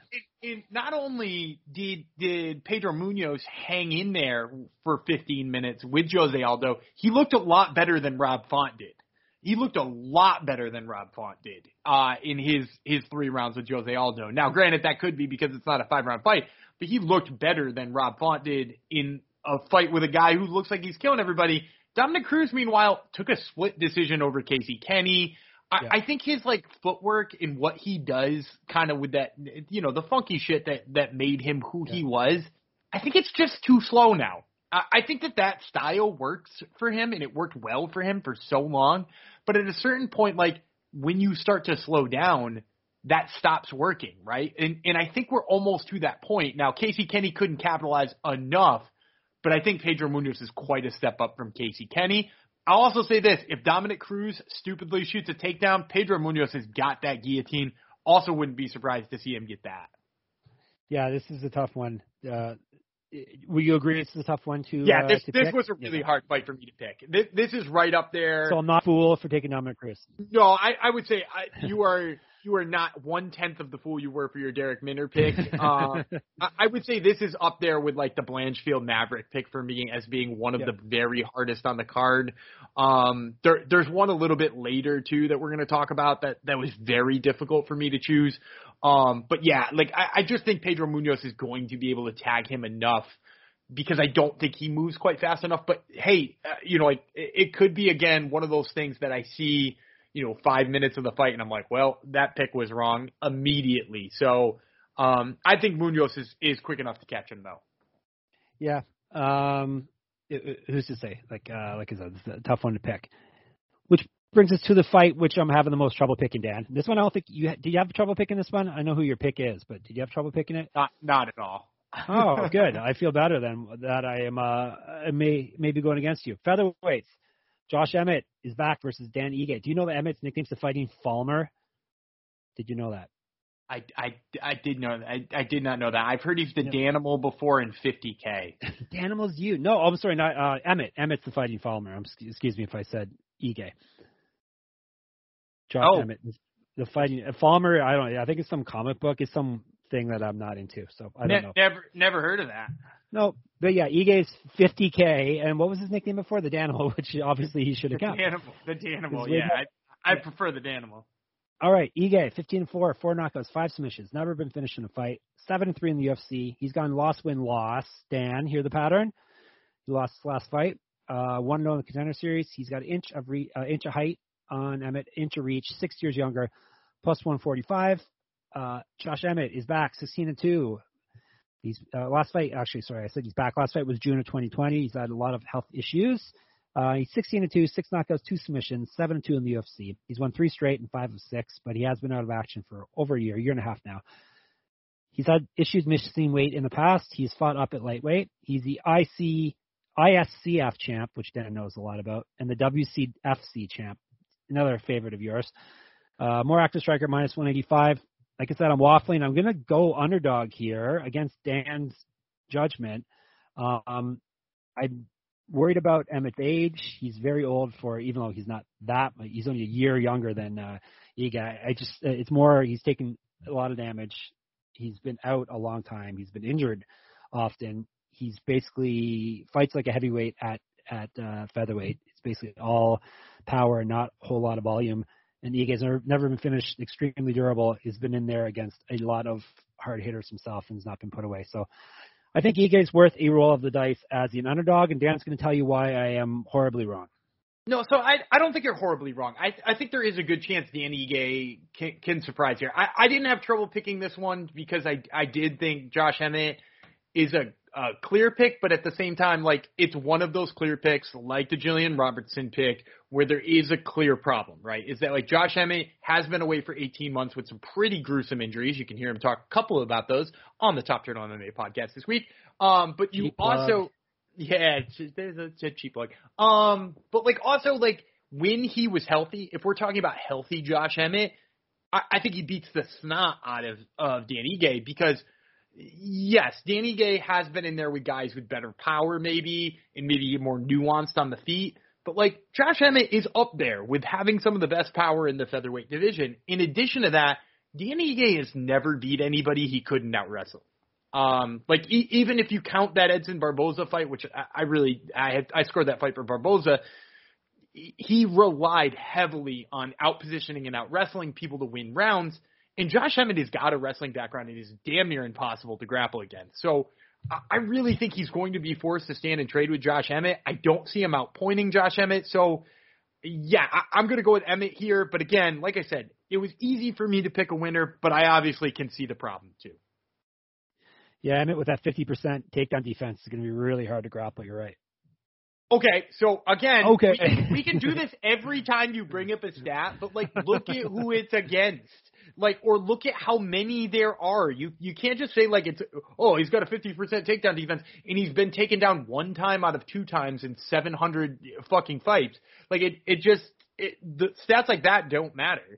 And not only did Pedro Munoz hang in there for 15 minutes with Jose Aldo, he looked a lot better than Rob Font did. He looked a lot better than Rob Font did in his 3 rounds with Jose Aldo. Now, granted, that could be because it's not a 5-round fight, but he looked better than Rob Font did in a fight with a guy who looks like he's killing everybody. Dominic Cruz, meanwhile, took a split decision over Casey Kenny. I think his footwork and what he does kind of with that, the funky shit that made him who he was, I think it's just too slow now. I think that style works for him and it worked well for him for so long. But at a certain point, when you start to slow down, that stops working, right? And I think we're almost to that point. Now, Casey Kenny couldn't capitalize enough, but I think Pedro Munoz is quite a step up from Casey Kenny. I'll also say this. If Dominic Cruz stupidly shoots a takedown, Pedro Munoz has got that guillotine. Also wouldn't be surprised to see him get that. Yeah, this is a tough one. Will you agree this is a tough one to Yeah, this pick? was a really hard fight for me to pick. This is right up there. So I'm not fooled for taking Dominic Cruz. No, I would say you are not 1/10 of the fool you were for your Derek Minner pick. I would say this is up there with the Blanchfield Maverick pick for me as being one of the very hardest on the card. There's one a little bit later too that we're going to talk about that was very difficult for me to choose. But yeah, I just think Pedro Munoz is going to be able to tag him enough because I don't think he moves quite fast enough. But hey, it could be again one of those things that I see 5 minutes of the fight, and I'm like, well, that pick was wrong immediately. So I think Munoz is quick enough to catch him, though. Yeah. Who's to say? Like I said, it's a tough one to pick. Which brings us to the fight, which I'm having the most trouble picking, Dan. This one, I don't think did you have trouble picking this one? I know who your pick is, but did you have trouble picking it? Not at all. Oh, good. I feel better then that I am maybe going against you. Featherweights. Josh Emmett is back versus Dan Ige. Do you know that Emmett's nickname's the Fighting Falmer? Did you know that? I did know that. I did not know that. I've heard he's the Danimal before in 50K. Danimal's you. No, I'm sorry, not Emmett. Emmett's the Fighting Falmer. Excuse me if I said Ige. Josh Emmett, the Fighting Falmer. I think it's some comic book. It's some thing that I'm not into. So I don't know. Never heard of that. No, but yeah, Ige's 50K, and what was his nickname before? The Danimal, which obviously he should have got. The Danimal, yeah. I prefer the Danimal. All right, Ige, 15-4, 4 knockouts, 5 submissions, never been finished in a fight, 7-3 in the UFC. He's gone loss, win, loss. Dan, hear the pattern? He lost his last fight. 1-0 in the Contender Series. He's got inch of height on Emmett, inch of reach, 6 years younger, plus 145. Josh Emmett is back, 16-2. He's last fight, actually, sorry, I said he's back. Last fight was June of 2020. He's had a lot of health issues. He's 16-2, 6 knockouts, 2 submissions, 7-2 in the UFC. He's won 3 straight and 5 of 6, but he has been out of action for over a year and a half now. He's had issues missing weight in the past. He's fought up at lightweight. He's the ISCF champ, which Dan knows a lot about, and the WCFC champ, another favorite of yours. More active striker, minus 185. Like I said, I'm waffling. I'm going to go underdog here against Dan's judgment. I'm worried about Emmett's age. He's very old even though he's not that, he's only a year younger than Iga. It's more, he's taken a lot of damage. He's been out a long time. He's been injured often. He's basically fights like a heavyweight at featherweight. It's basically all power and not a whole lot of volume. And Iga's never been finished, extremely durable. He's been in there against a lot of hard hitters himself and has not been put away. So I think Iga's worth a roll of the dice as an underdog, and Dan's going to tell you why I am horribly wrong. No, so I don't think you're horribly wrong. I think there is a good chance Dan Ige can surprise here. I didn't have trouble picking this one because I did think Josh Emmett is a clear pick, but at the same time, it's one of those clear picks, like the Jillian Robertson pick, where there is a clear problem, right? Is that Josh Emmett has been away for 18 months with some pretty gruesome injuries. You can hear him talk a couple about those on the Top Turtle MMA podcast this week. But you also, there's a cheap plug. But also when he was healthy, if we're talking about healthy Josh Emmett, I think he beats the snot out of Dan Ige because yes, Dan Ige has been in there with guys with better power maybe and maybe more nuanced on the feet. But Josh Emmett is up there with having some of the best power in the featherweight division. In addition to that, Dan Ige has never beat anybody he couldn't out-wrestle. Even if you count that Edson Barboza fight, which I scored that fight for Barboza, he relied heavily on out-positioning and out-wrestling people to win rounds. And Josh Emmett has got a wrestling background. It is damn near impossible to grapple against. So I really think he's going to be forced to stand and trade with Josh Emmett. I don't see him outpointing Josh Emmett. So, yeah, I'm going to go with Emmett here. But again, like I said, it was easy for me to pick a winner, but I obviously can see the problem too. Yeah, Emmett with that 50% takedown defense is going to be really hard to grapple. You're right. Okay, so again, we can do this every time you bring up a stat, but look at who it's against. Or look at how many there are. You can't just say he's got a 50% takedown defense and he's been taken down one time out of 2 times in 700 fucking fights. The stats like that don't matter.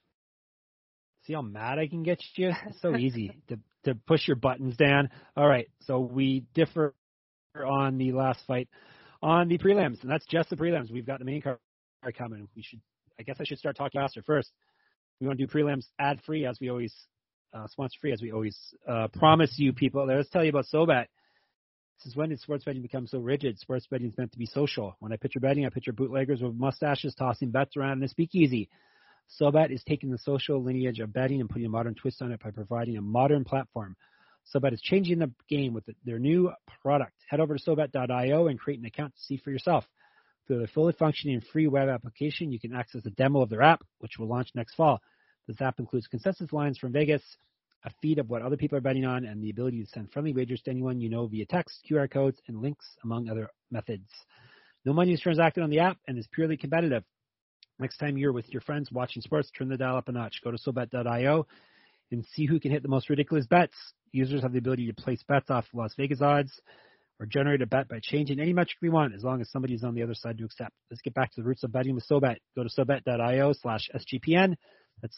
See how mad I can get you? It's so easy to push your buttons, Dan. All right, so we differ on the last fight on the prelims, and that's just the prelims. We've got the main card coming. I guess I should start talking faster first. We want to do prelims ad-free, as we always, sponsor-free, as we always promise you people. Let's tell you about SoBet. Since when did sports betting become so rigid? Sports betting is meant to be social. When I picture betting, I picture bootleggers with mustaches tossing bets around in a speakeasy. SoBet is taking the social lineage of betting and putting a modern twist on it by providing a modern platform. SoBet is changing the game with their new product. Head over to SoBet.io and create an account to see for yourself. Through their fully functioning free web application, you can access a demo of their app, which will launch next fall. This app includes consensus lines from Vegas, a feed of what other people are betting on, and the ability to send friendly wagers to anyone you know via text, QR codes, and links, among other methods. No money is transacted on the app and is purely competitive. Next time you're with your friends watching sports, turn the dial up a notch. Go to SoBet.io and see who can hit the most ridiculous bets. Users have the ability to place bets off Las Vegas odds or generate a bet by changing any metric we want, as long as somebody is on the other side to accept. Let's get back to the roots of betting with SoBet. Go to SoBet.io/SGPN. That's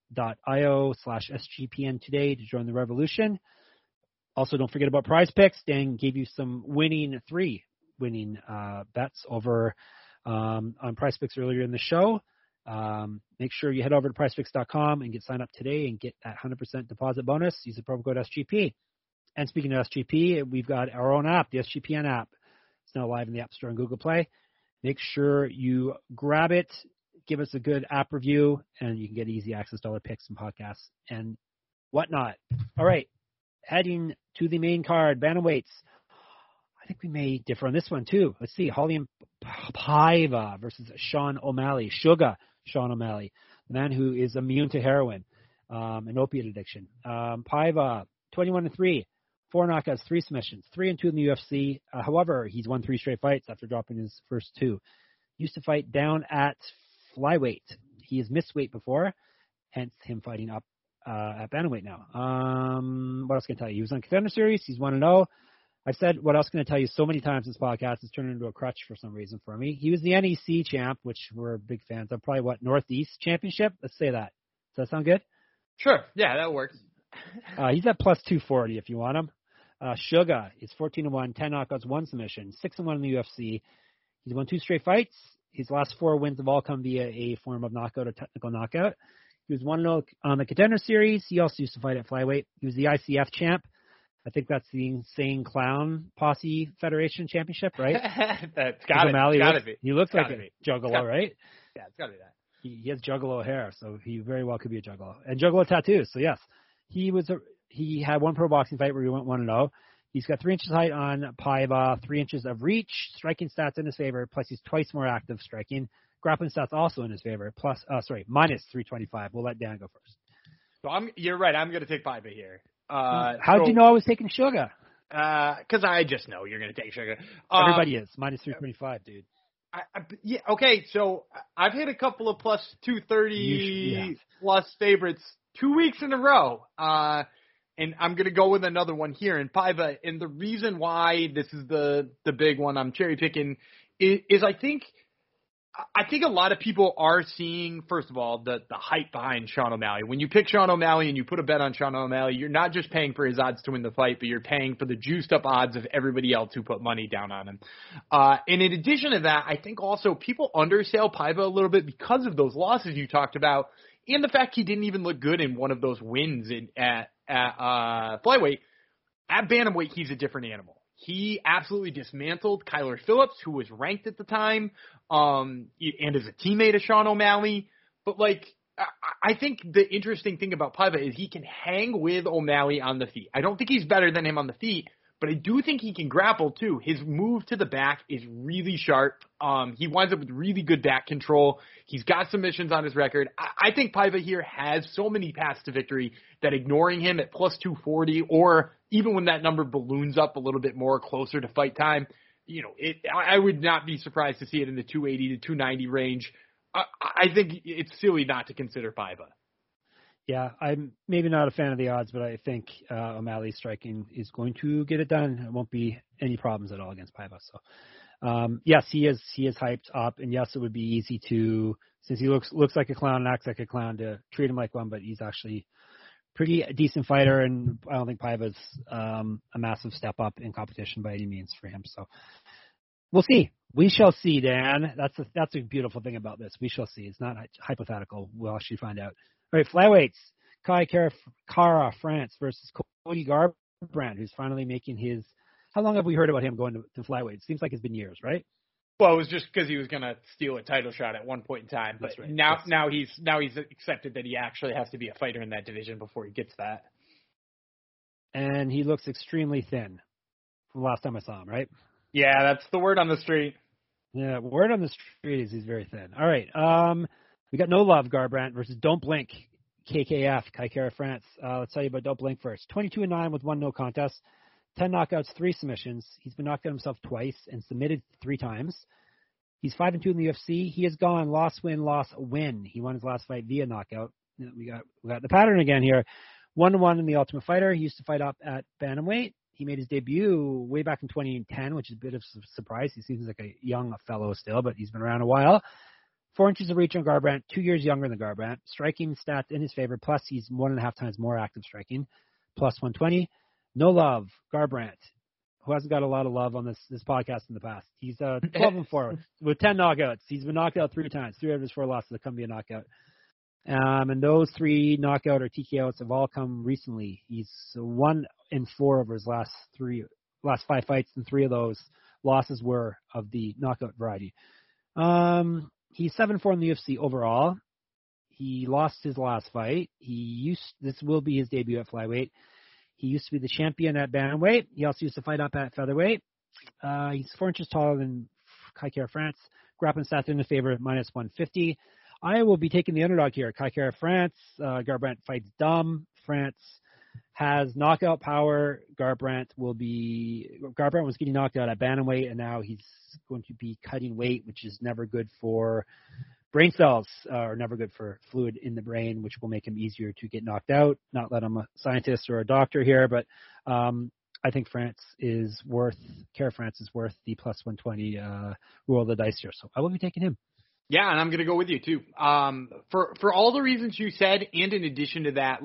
SoBet.io/SGPN today to join the revolution. Also, don't forget about Prize Picks. Dan gave you some three winning bets over on Prize Picks earlier in the show. Make sure you head over to PrizePicks.com and get signed up today and get that 100% deposit bonus. Use the promo code SGP. And speaking of SGP, we've got our own app, the SGPN app. It's now live in the App Store and Google Play. Make sure you grab it, give us a good app review, and you can get easy access to all the picks and podcasts and whatnot. All right, heading to the main card, bantamweights. I think we may differ on this one too. Let's see, Raulian Paiva versus Sean O'Malley. Sugar Sean O'Malley, the man who is immune to heroin and opiate addiction. Paiva, 21-3. 4 knockouts, 3 submissions, 3-2 in the UFC. However, he's won 3 straight fights after dropping his first 2. Used to fight down at flyweight. He has missed weight before, hence him fighting up at bantamweight now. What else can I tell you? He was on Contender Series. He's 1-0. I've said what else can I tell you so many times in this podcast. It's turned into a crutch for some reason for me. He was the NEC champ, which we're big fans of. Probably Northeast Championship? Let's say that. Does that sound good? Sure. Yeah, that works. He's at plus 240 if you want him. Suga is 14-1, 10 knockouts, 1 submission, 6-1 in the UFC. He's won 2 straight fights. His last 4 wins have all come via a form of knockout or technical knockout. He was 1-0 on the Contender Series. He also used to fight at flyweight. He was the ICF champ. I think that's the Insane Clown Posse Federation Championship, right? That's got to be. He looks like a juggalo, right? Yeah, it's got to be that. He has juggalo hair, so he very well could be a juggalo. And juggalo tattoos, so yes. He had 1 pro boxing fight where he went 1-0. He's got 3 inches height on Paiva, 3 inches of reach, striking stats in his favor, plus he's twice more active striking. Grappling stats also in his favor, minus 325. We'll let Dan go first. So you're right. I'm going to take Paiva here. How did you know I was taking Suga? Because I just know you're going to take Suga. Everybody is. Minus 325, dude. Yeah, okay, so I've hit a couple of plus 230 plus favorites 2 weeks in a row. And I'm going to go with another one here in Paiva. And the reason why this is the big one I'm cherry picking is I think a lot of people are seeing, first of all, the hype behind Sean O'Malley. When you pick Sean O'Malley and you put a bet on Sean O'Malley, you're not just paying for his odds to win the fight, but you're paying for the juiced up odds of everybody else who put money down on him. And in addition to that, I think also people undersell Paiva a little bit because of those losses you talked about. and the fact he didn't even look good in one of those wins at flyweight. At bantamweight, he's a different animal. He absolutely dismantled Kyler Phillips, who was ranked at the time, and is a teammate of Sean O'Malley. But, like, I think the interesting thing about Paiva is he can hang with O'Malley on the feet. I don't think he's better than him on the feet, but I do think he can grapple, too. His move to the back is really sharp. He winds up with really good back control. He's got submissions on his record. I think Paiva here has so many paths to victory that ignoring him at plus 240, or even when that number balloons up a little bit more closer to fight time, I would not be surprised to see it in the 280 to 290 range. I think it's silly not to consider Paiva. Yeah, I'm maybe not a fan of the odds, but I think O'Malley's striking is going to get it done. There won't be any problems at all against Paiva. So, yes, he is hyped up, and yes, it would be easy to, since he looks like a clown and acts like a clown, to treat him like one, but he's actually pretty decent fighter, and I don't think Paiva's a massive step up in competition by any means for him. So we'll see. We shall see, Dan. That's a beautiful thing about this. We shall see. It's not hypothetical. We'll actually find out. All right, flyweights. Kai Kara France versus Cody Garbrandt, who's finally making his. How long have we heard about him going to flyweight? Seems like it's been years, right? Well, it was just because he was going to steal a title shot at one point in time, but right. now he's accepted that he actually has to be a fighter in that division before he gets that. And he looks extremely thin from the last time I saw him, right? Yeah, that's the word on the street. Yeah, word on the street is he's very thin. All right, we got No Love Garbrandt versus Don't Blink KKF Kai Kara France. Let's tell you about Don't Blink first. 22-9 with 1 no contest. 10 knockouts, 3 submissions. He's been knocked out himself twice and submitted 3 times. He's 5-2 in the UFC. He has gone loss, win. He won his last fight via knockout. We got the pattern again here. 1-1 in the Ultimate Fighter. He used to fight up at bantamweight. He made his debut way back in 2010, which is a bit of a surprise. He seems like a young fellow still, but he's been around a while. 4 inches of reach on Garbrandt, 2 years younger than Garbrandt. Striking stats in his favor, plus he's 1.5 times more active striking, plus 120. No Love Garbrandt, who hasn't got a lot of love on this podcast in the past. He's 12-4 with 10 knockouts. He's been knocked out 3 times. 3 of his 4 losses have come via knockout. And those 3 knockout or TKOs have all come recently. He's 1-4 over his last 5 fights, and 3 of those losses were of the knockout variety. He's 7-4 in the UFC overall. He lost his last fight. This will be his debut at flyweight. He used to be the champion at bantamweight. He also used to fight up at featherweight. He's 4 inches taller than Kai Kara France. Grappling stats in his favor at minus 150. I will be taking the underdog here. Kai Kara France. Garbrandt fights dumb. France has knockout power. Garbrandt was getting knocked out at bantamweight, and now he's going to be cutting weight, which is never good for brain cells, or never good for fluid in the brain, which will make him easier to get knocked out. Not that I'm a scientist or a doctor here, but I think Kara France is worth the plus 120 roll of the dice here. So I will be taking him. Yeah, and I'm going to go with you too. For all the reasons you said, and in addition to that,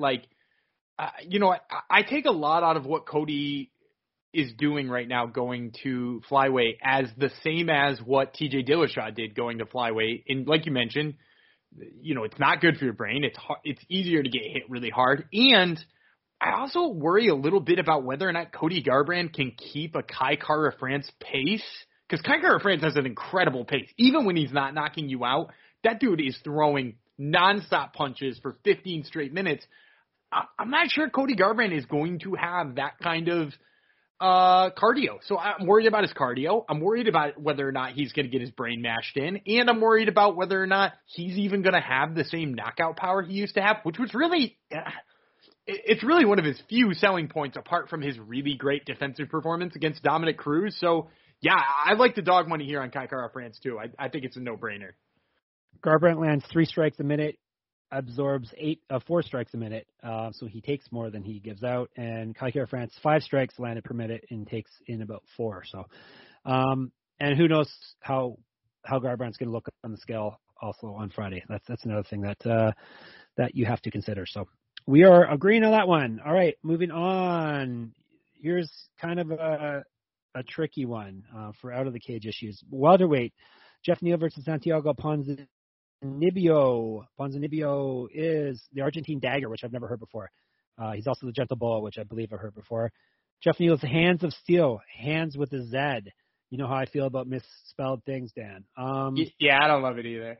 I take a lot out of what Cody is doing right now going to flyweight as the same as what TJ Dillashaw did going to flyweight. And like you mentioned, it's not good for your brain. It's easier to get hit really hard. And I also worry a little bit about whether or not Cody Garbrandt can keep a Kai Kara France pace, because Kai Kara France has an incredible pace. Even when he's not knocking you out, that dude is throwing nonstop punches for 15 straight minutes. I'm not sure Cody Garbrandt is going to have that kind of cardio. So I'm worried about his cardio. I'm worried about whether or not he's going to get his brain mashed in. And I'm worried about whether or not he's even going to have the same knockout power he used to have, which was really, it's really one of his few selling points apart from his really great defensive performance against Dominic Cruz. So, yeah, I like the dog money here on Kai Kara France, too. I think it's a no-brainer. Garbrandt lands 3 strikes a minute, absorbs 4 strikes a minute, so he takes more than he gives out. And Kai Kara France, 5 strikes landed per minute and takes in about 4. So, and who knows how Garbrandt's going to look on the scale also on Friday. That's another thing that you have to consider. So we are agreeing on that one. All right, moving on. Here's kind of a tricky one for out of the cage issues. Welterweight, Jeff Neal versus Santiago Ponzinibbio. Ponzinibbio is the Argentine Dagger, which I've never heard before. He's also the Gentle Boa, which I believe I've heard before. Jeff Neal's Hands of Steel, hands with a Z. You know how I feel about misspelled things, Dan. Yeah, I don't love it either.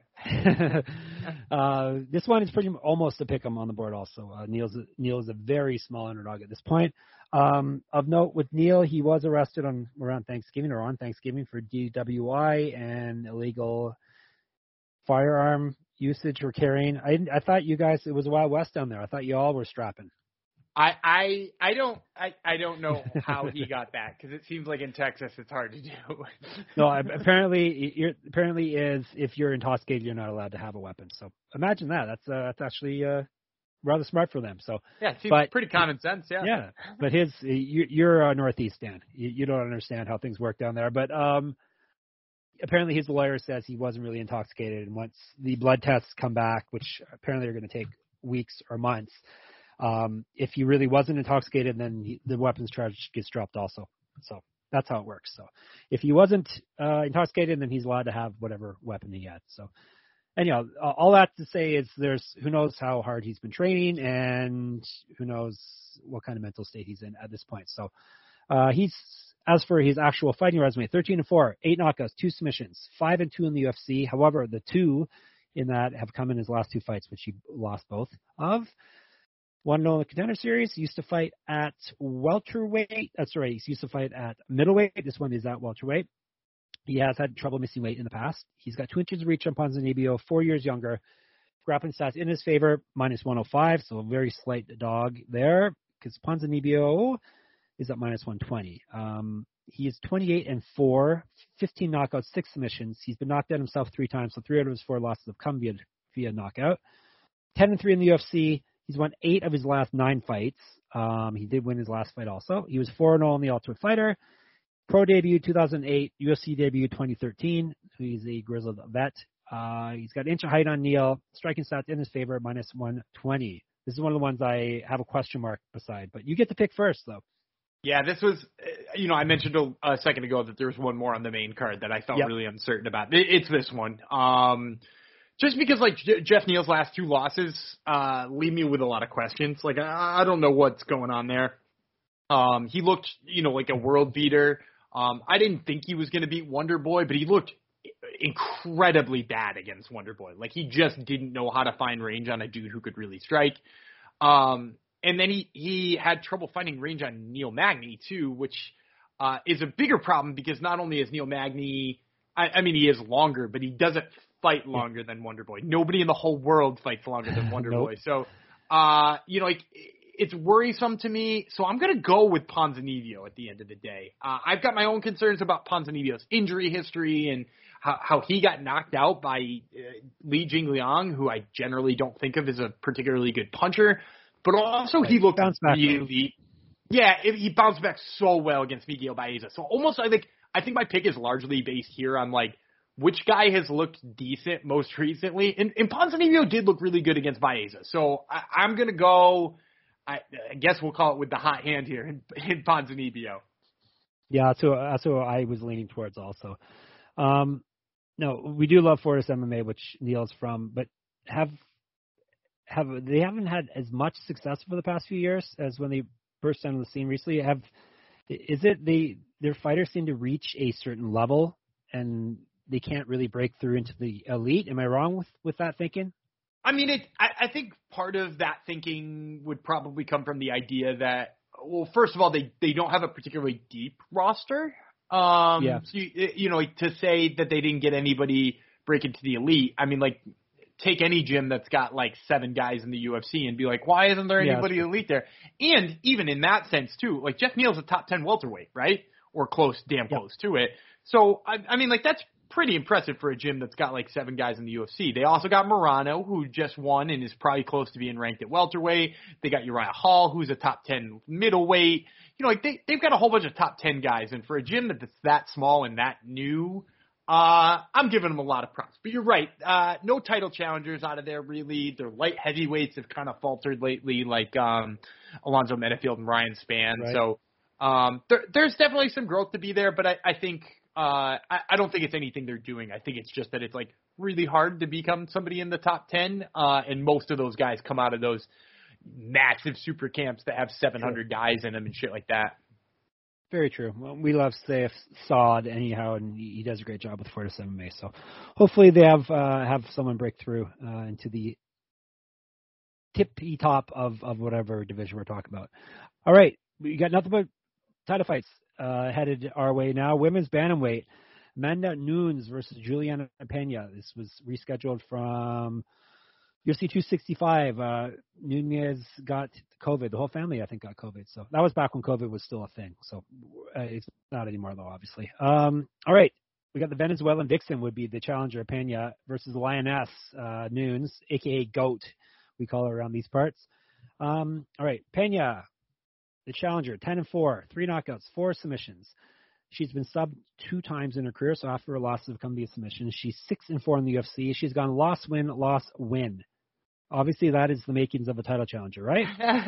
This one is pretty almost a pick 'em on the board also. Neal is a very small underdog at this point. Of note with Neal, he was arrested on Thanksgiving for DWI and illegal firearm usage or carrying. I thought you guys, it was Wild West down there. I thought you all were strapping. I don't know how he got that, because it seems like in Texas it's hard to do. No, apparently is if you're intoxicated, you're not allowed to have a weapon. So imagine that. That's actually rather smart for them. So yeah, it seems pretty common sense. Yeah. Yeah, but you're Northeast, Dan. You don't understand how things work down there. But apparently his lawyer says he wasn't really intoxicated, and once the blood tests come back, which apparently are going to take weeks or months. If he really wasn't intoxicated, then the weapons charge gets dropped also. So that's how it works. So if he wasn't intoxicated, then he's allowed to have whatever weapon he had. So anyhow, all that to say is who knows how hard he's been training, and who knows what kind of mental state he's in at this point. So as for his actual fighting resume, 13-4, 8 knockouts, 2 submissions, 5-2 in the UFC. However, the 2 in that have come in his last 2 fights, which he lost both of. 1-0 in the Contender Series. He used to fight at welterweight. That's right. He used to fight at middleweight. This one is at welterweight. He has had trouble missing weight in the past. He's got 2 inches of reach on Ponzinibbio, 4 years younger. Grappling stats in his favor, -105, so a very slight dog there, because Ponzinibbio is at -120. He is 28-4, 15 knockouts, 6 submissions. He's been knocked out himself 3 times, so 3 out of his 4 losses have come via knockout. 10-3 in the UFC. He's won 8 of his last 9 fights. He did win his last fight also. He was 4-0 in the Ultimate Fighter. Pro debut 2008, UFC debut 2013. So he's a grizzled vet. He's got an inch of height on Neal. Striking stats in his favor, -120. This is one of the ones I have a question mark beside. But you get to pick first, though. Yeah, this was, I mentioned a second ago that there was one more on the main card that I felt really uncertain about. It's this one. Just because, Jeff Neal's last 2 losses leave me with a lot of questions. I don't know what's going on there. He looked, like a world beater. I didn't think he was going to beat Wonder Boy, but he looked incredibly bad against Wonder Boy. He just didn't know how to find range on a dude who could really strike. And then he had trouble finding range on Neil Magny, too, which is a bigger problem because not only is Neil Magny, he is longer, but he doesn't fight longer than Wonder Boy. Nobody in the whole world fights longer than Wonder Boy. So, it's worrisome to me. So I'm going to go with Ponzinibbio at the end of the day. I've got my own concerns about Ponzinibbio's injury history and how he got knocked out by Li Jingliang, who I generally don't think of as a particularly good puncher. But also he looked really, he bounced back so well against Miguel Baeza. So almost I think my pick is largely based here on which guy has looked decent most recently. And Ponzinibbio did look really good against Baeza. So I'm going to go, I guess we'll call it with the hot hand here in Ponzinibbio. Yeah, that's who I was leaning towards also. No, we do love Fortis MMA, which Neal's from, but they haven't had as much success for the past few years as when they burst onto the scene recently. Their fighters seem to reach a certain level and they can't really break through into the elite? Am I wrong with that thinking? I think part of that thinking would probably come from the idea that, well, first of all, they don't have a particularly deep roster. So to say that they didn't get anybody break into the elite, take any gym that's got 7 guys in the UFC and be like, why isn't there anybody elite there? And even in that sense too, Jeff Neal's a top 10 welterweight, right? Or close to it. So that's pretty impressive for a gym that's got 7 guys in the UFC. They also got Morano, who just won and is probably close to being ranked at welterweight. They got Uriah Hall, who's a top 10 middleweight. They've got a whole bunch of top 10 guys. And for a gym that's that small and that new, I'm giving them a lot of props. But you're right. No title challengers out of there, really. Their light heavyweights have kind of faltered lately, Alonzo Menifield and Ryan Spann. Right. So there's definitely some growth to be there, but I think I don't think it's anything they're doing. I think it's just that it's really hard to become somebody in the top 10, and most of those guys come out of those massive super camps that have 700 guys in them and shit like that. Very true. Well, we love Saad anyhow, and he does a great job with Fortis MMA. So hopefully they have someone break through into the tippy top of whatever division we're talking about. All right, we got nothing but title fights headed our way now. Women's bantamweight, Amanda Nunes versus Juliana Pena. This was rescheduled from UFC 265. Nunes got COVID. The whole family, I think, got COVID. So that was back when COVID was still a thing. So it's not anymore, though, obviously. All right. We got the Venezuelan Vixen would be the challenger, Pena, versus Lioness Nunes, a.k.a. GOAT. We call her around these parts. All right. Pena, the challenger, 10-4, 3 knockouts, 4 submissions. She's been subbed 2 times in her career, so after her loss have come via submission. She's 6-4 in the UFC. She's gone loss, win, loss, win. Obviously, that is the makings of a title challenger, right?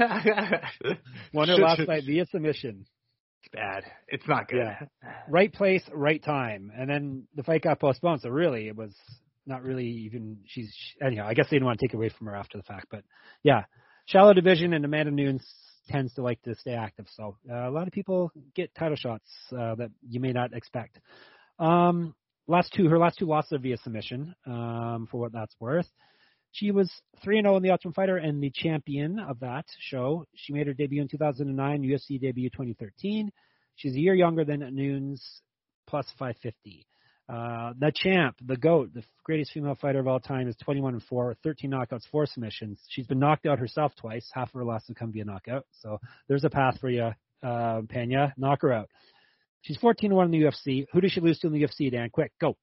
Won her last fight via submission. It's bad. It's not good. Yeah. Right place, right time. And then the fight got postponed, so really it was not really even anyhow, I guess they didn't want to take it away from her after the fact. But, yeah, shallow division, and Amanda Nunes tends to like to stay active. So a lot of people get title shots that you may not expect. Her last two losses are via submission, for what that's worth. She was 3-0 in the Ultimate Fighter and the champion of that show. She made her debut in 2009, UFC debut 2013. She's a year younger than Nunes, plus 550. The champ, the GOAT, the greatest female fighter of all time, is 21-4, 13 knockouts, 4 submissions. She's been knocked out herself twice. Half of her losses have come via knockout. So there's a path for you, Pena. Knock her out. She's 14-1 in the UFC. Who did she lose to in the UFC, Dan? Quick, go.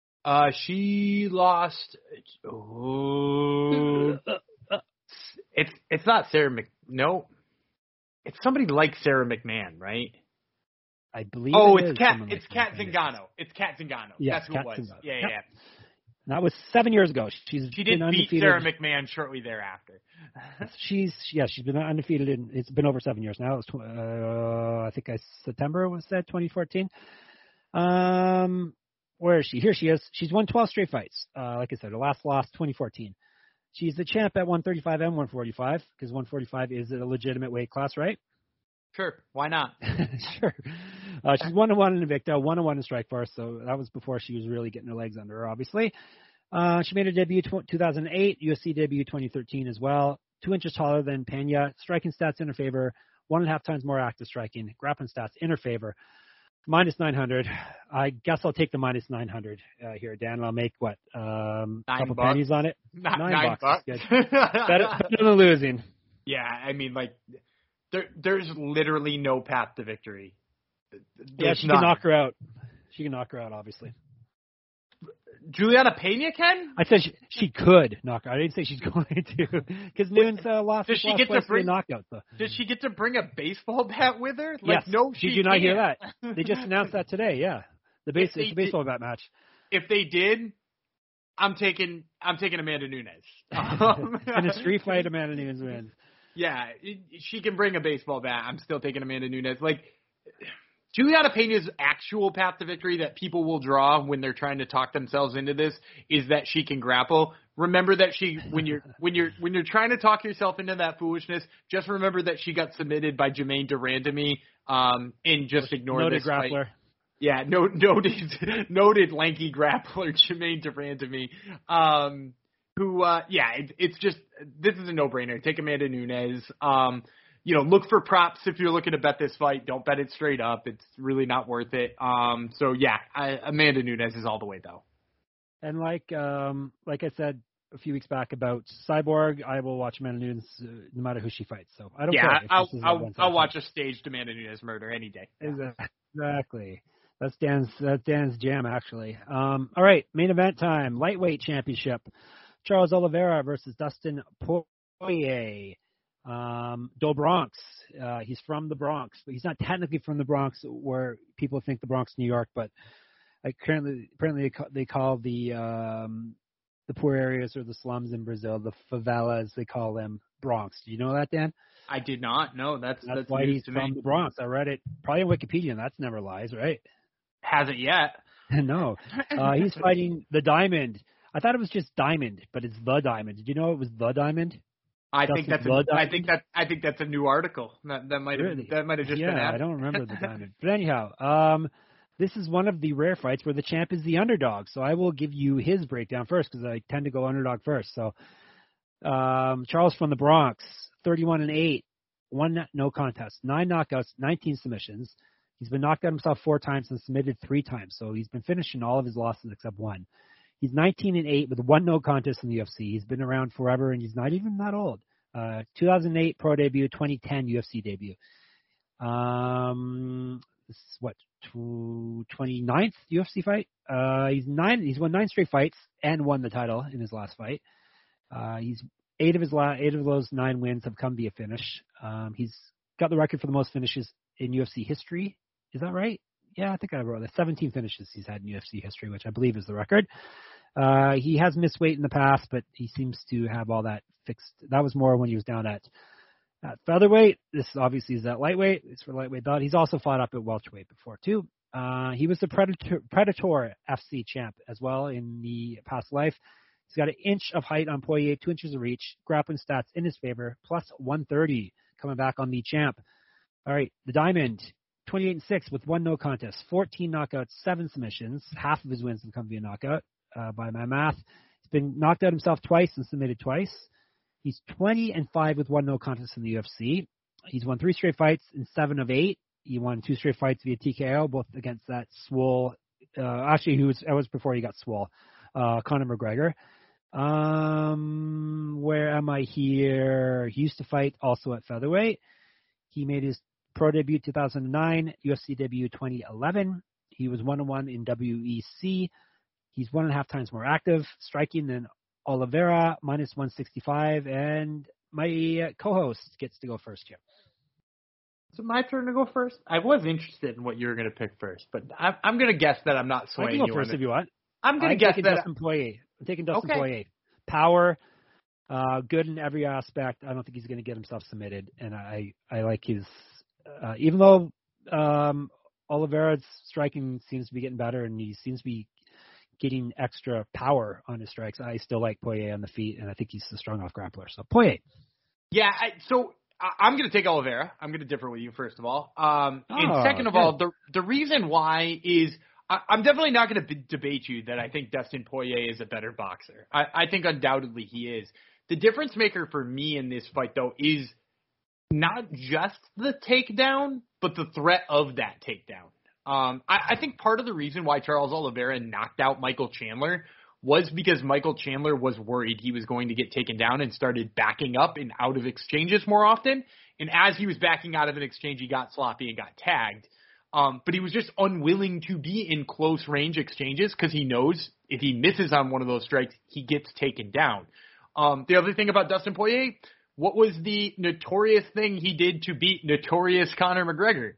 She lost. It's not Sarah No, it's somebody like Sarah McMahon, right? I believe. It's Kat Zingano. It's Kat Zingano. Yeah, that's who it was. Zingano. Yeah. That was 7 years ago. She didn't beat Sarah McMahon shortly thereafter. She's been undefeated, and it's been over 7 years now. It was I think September was that 2014. Where is she? Here she is. She's won 12 straight fights. Like I said, her last loss 2014. She's the champ at 135 and 145 because 145 is a legitimate weight class, right? Sure. Why not? Sure. She's 1-1 in Invicta, 1-1 in Strikeforce, so that was before she was really getting her legs under her, obviously. She made her debut 2008, UFC debut 2013 as well. 2 inches taller than Pena. Striking stats in her favor. 1.5 times more active striking. Grappling stats in her favor. Minus 900. I guess I'll take the minus 900 here, Dan. And I'll make what? A couple pennies on it. $9 bucks. Good. better than losing. Yeah, I mean, like, there's literally no path to victory. She can knock her out. She can knock her out, obviously. Juliana Pena can? I said she could knock her out. I didn't say she's going to. Because Nunes lost. Does she get to bring knockout? So. Does she get to bring a baseball bat with her? Yes. No, did you not hear that? They just announced that today. Yeah, it's a baseball bat match. If they did, I'm taking Amanda Nunes. In a street fight, Amanda Nunes wins. Yeah, she can bring a baseball bat. I'm still taking Amanda Nunes. Like, Juliana Pena's actual path to victory that people will draw when they're trying to talk themselves into this is that she can grapple. Remember that when you're trying to talk yourself into that foolishness, just remember that she got submitted by Jermaine Durandamy, and just ignore this grappler. Fight. Yeah, noted lanky grappler Jermaine Durandamy. It's just, this is a no-brainer. Take Amanda Nunes. Look for props if you're looking to bet this fight. Don't bet it straight up. It's really not worth it. Amanda Nunes is all the way, though. And like I said a few weeks back about Cyborg, I will watch Amanda Nunes no matter who she fights. So I don't care. I'll watch a staged Amanda Nunes murder any day. Exactly. That's Dan's jam, actually. All right, main event time. Lightweight championship. Charles Oliveira versus Dustin Poirier. Do Bronx. He's from the Bronx, but he's not technically from the Bronx, where people think the Bronx, New York. But apparently they call the poor areas or the slums in Brazil, the favelas, they call them Bronx. Do you know that, Dan? I did not. No, that's why he's from the Bronx. I read it probably on Wikipedia, and that's never lies, right? Hasn't yet. No. He's fighting the Diamond. I thought it was just Diamond, but it's The Diamond. Did you know it was The Diamond? I think that's a new article. That might have just been added. I don't remember The Diamond. But anyhow, this is one of the rare fights where the champ is the underdog. So I will give you his breakdown first because I tend to go underdog first. So Charles from the Bronx, 31-8, 1 no contest, 9 knockouts, 19 submissions. He's been knocked out himself 4 times and submitted 3 times. So he's been finishing all of his losses except 1. He's 19-8 with 1 no contest in the UFC. He's been around forever and he's not even that old. 2008 pro debut, 2010 UFC debut. This is what, 29th UFC fight? He's won 9 straight fights and won the title in his last fight. He's 8 of those 9 wins have come via finish. He's got the record for the most finishes in UFC history. Is that right? Yeah, I think I wrote that. 17 finishes he's had in UFC history, which I believe is the record. He has missed weight in the past, but he seems to have all that fixed. That was more when he was down at featherweight. This obviously is at lightweight. It's for lightweight belt. He's also fought up at welterweight before too. He was the Predator FC champ as well in the past life. He's got 1 inch of height on Poirier, 2 inches of reach, grappling stats in his favor, plus 130 coming back on the champ. All right, the Diamond, 28-6 with 1 no contest, 14 knockouts, 7 submissions. Half of his wins have come via knockout by my math. He's been knocked out himself twice and submitted twice. He's 20-5 with 1 no contest in the UFC. He's won 3 straight fights in 7 of 8. He won 2 straight fights via TKO, both against that swole. Actually, that was before he got swole. Conor McGregor. Where am I here? He used to fight also at featherweight. He made his pro debut 2009, UFC debut 2011. He was 1-1 in WEC. He's 1.5 times more active, striking than Oliveira, minus 165. And my co-host gets to go first here. Is it my turn to go first? I was interested in what you were going to pick first, but I'm going to guess that I'm not swaying you. I can go first if you want. I'm going to guess that Dustin Poirier. I'm taking Dustin Poirier. Power, good in every aspect. I don't think he's going to get himself submitted, and I like his. Even though Oliveira's striking seems to be getting better, and he seems to be getting extra power on his strikes, I still like Poirier on the feet, and I think he's a strong off grappler. So Poirier. Yeah, I'm going to take Oliveira. I'm going to differ with you, first of all. And second of all, the reason why is I'm definitely not going to debate you that I think Dustin Poirier is a better boxer. I think undoubtedly he is. The difference maker for me in this fight, though, is not just the takedown, but the threat of that takedown. I think part of the reason why Charles Oliveira knocked out Michael Chandler was because Michael Chandler was worried he was going to get taken down and started backing up and out of exchanges more often. And as he was backing out of an exchange, he got sloppy and got tagged. But he was just unwilling to be in close range exchanges because he knows if he misses on one of those strikes, he gets taken down. The other thing about Dustin Poirier, what was the notorious thing he did to beat notorious Conor McGregor?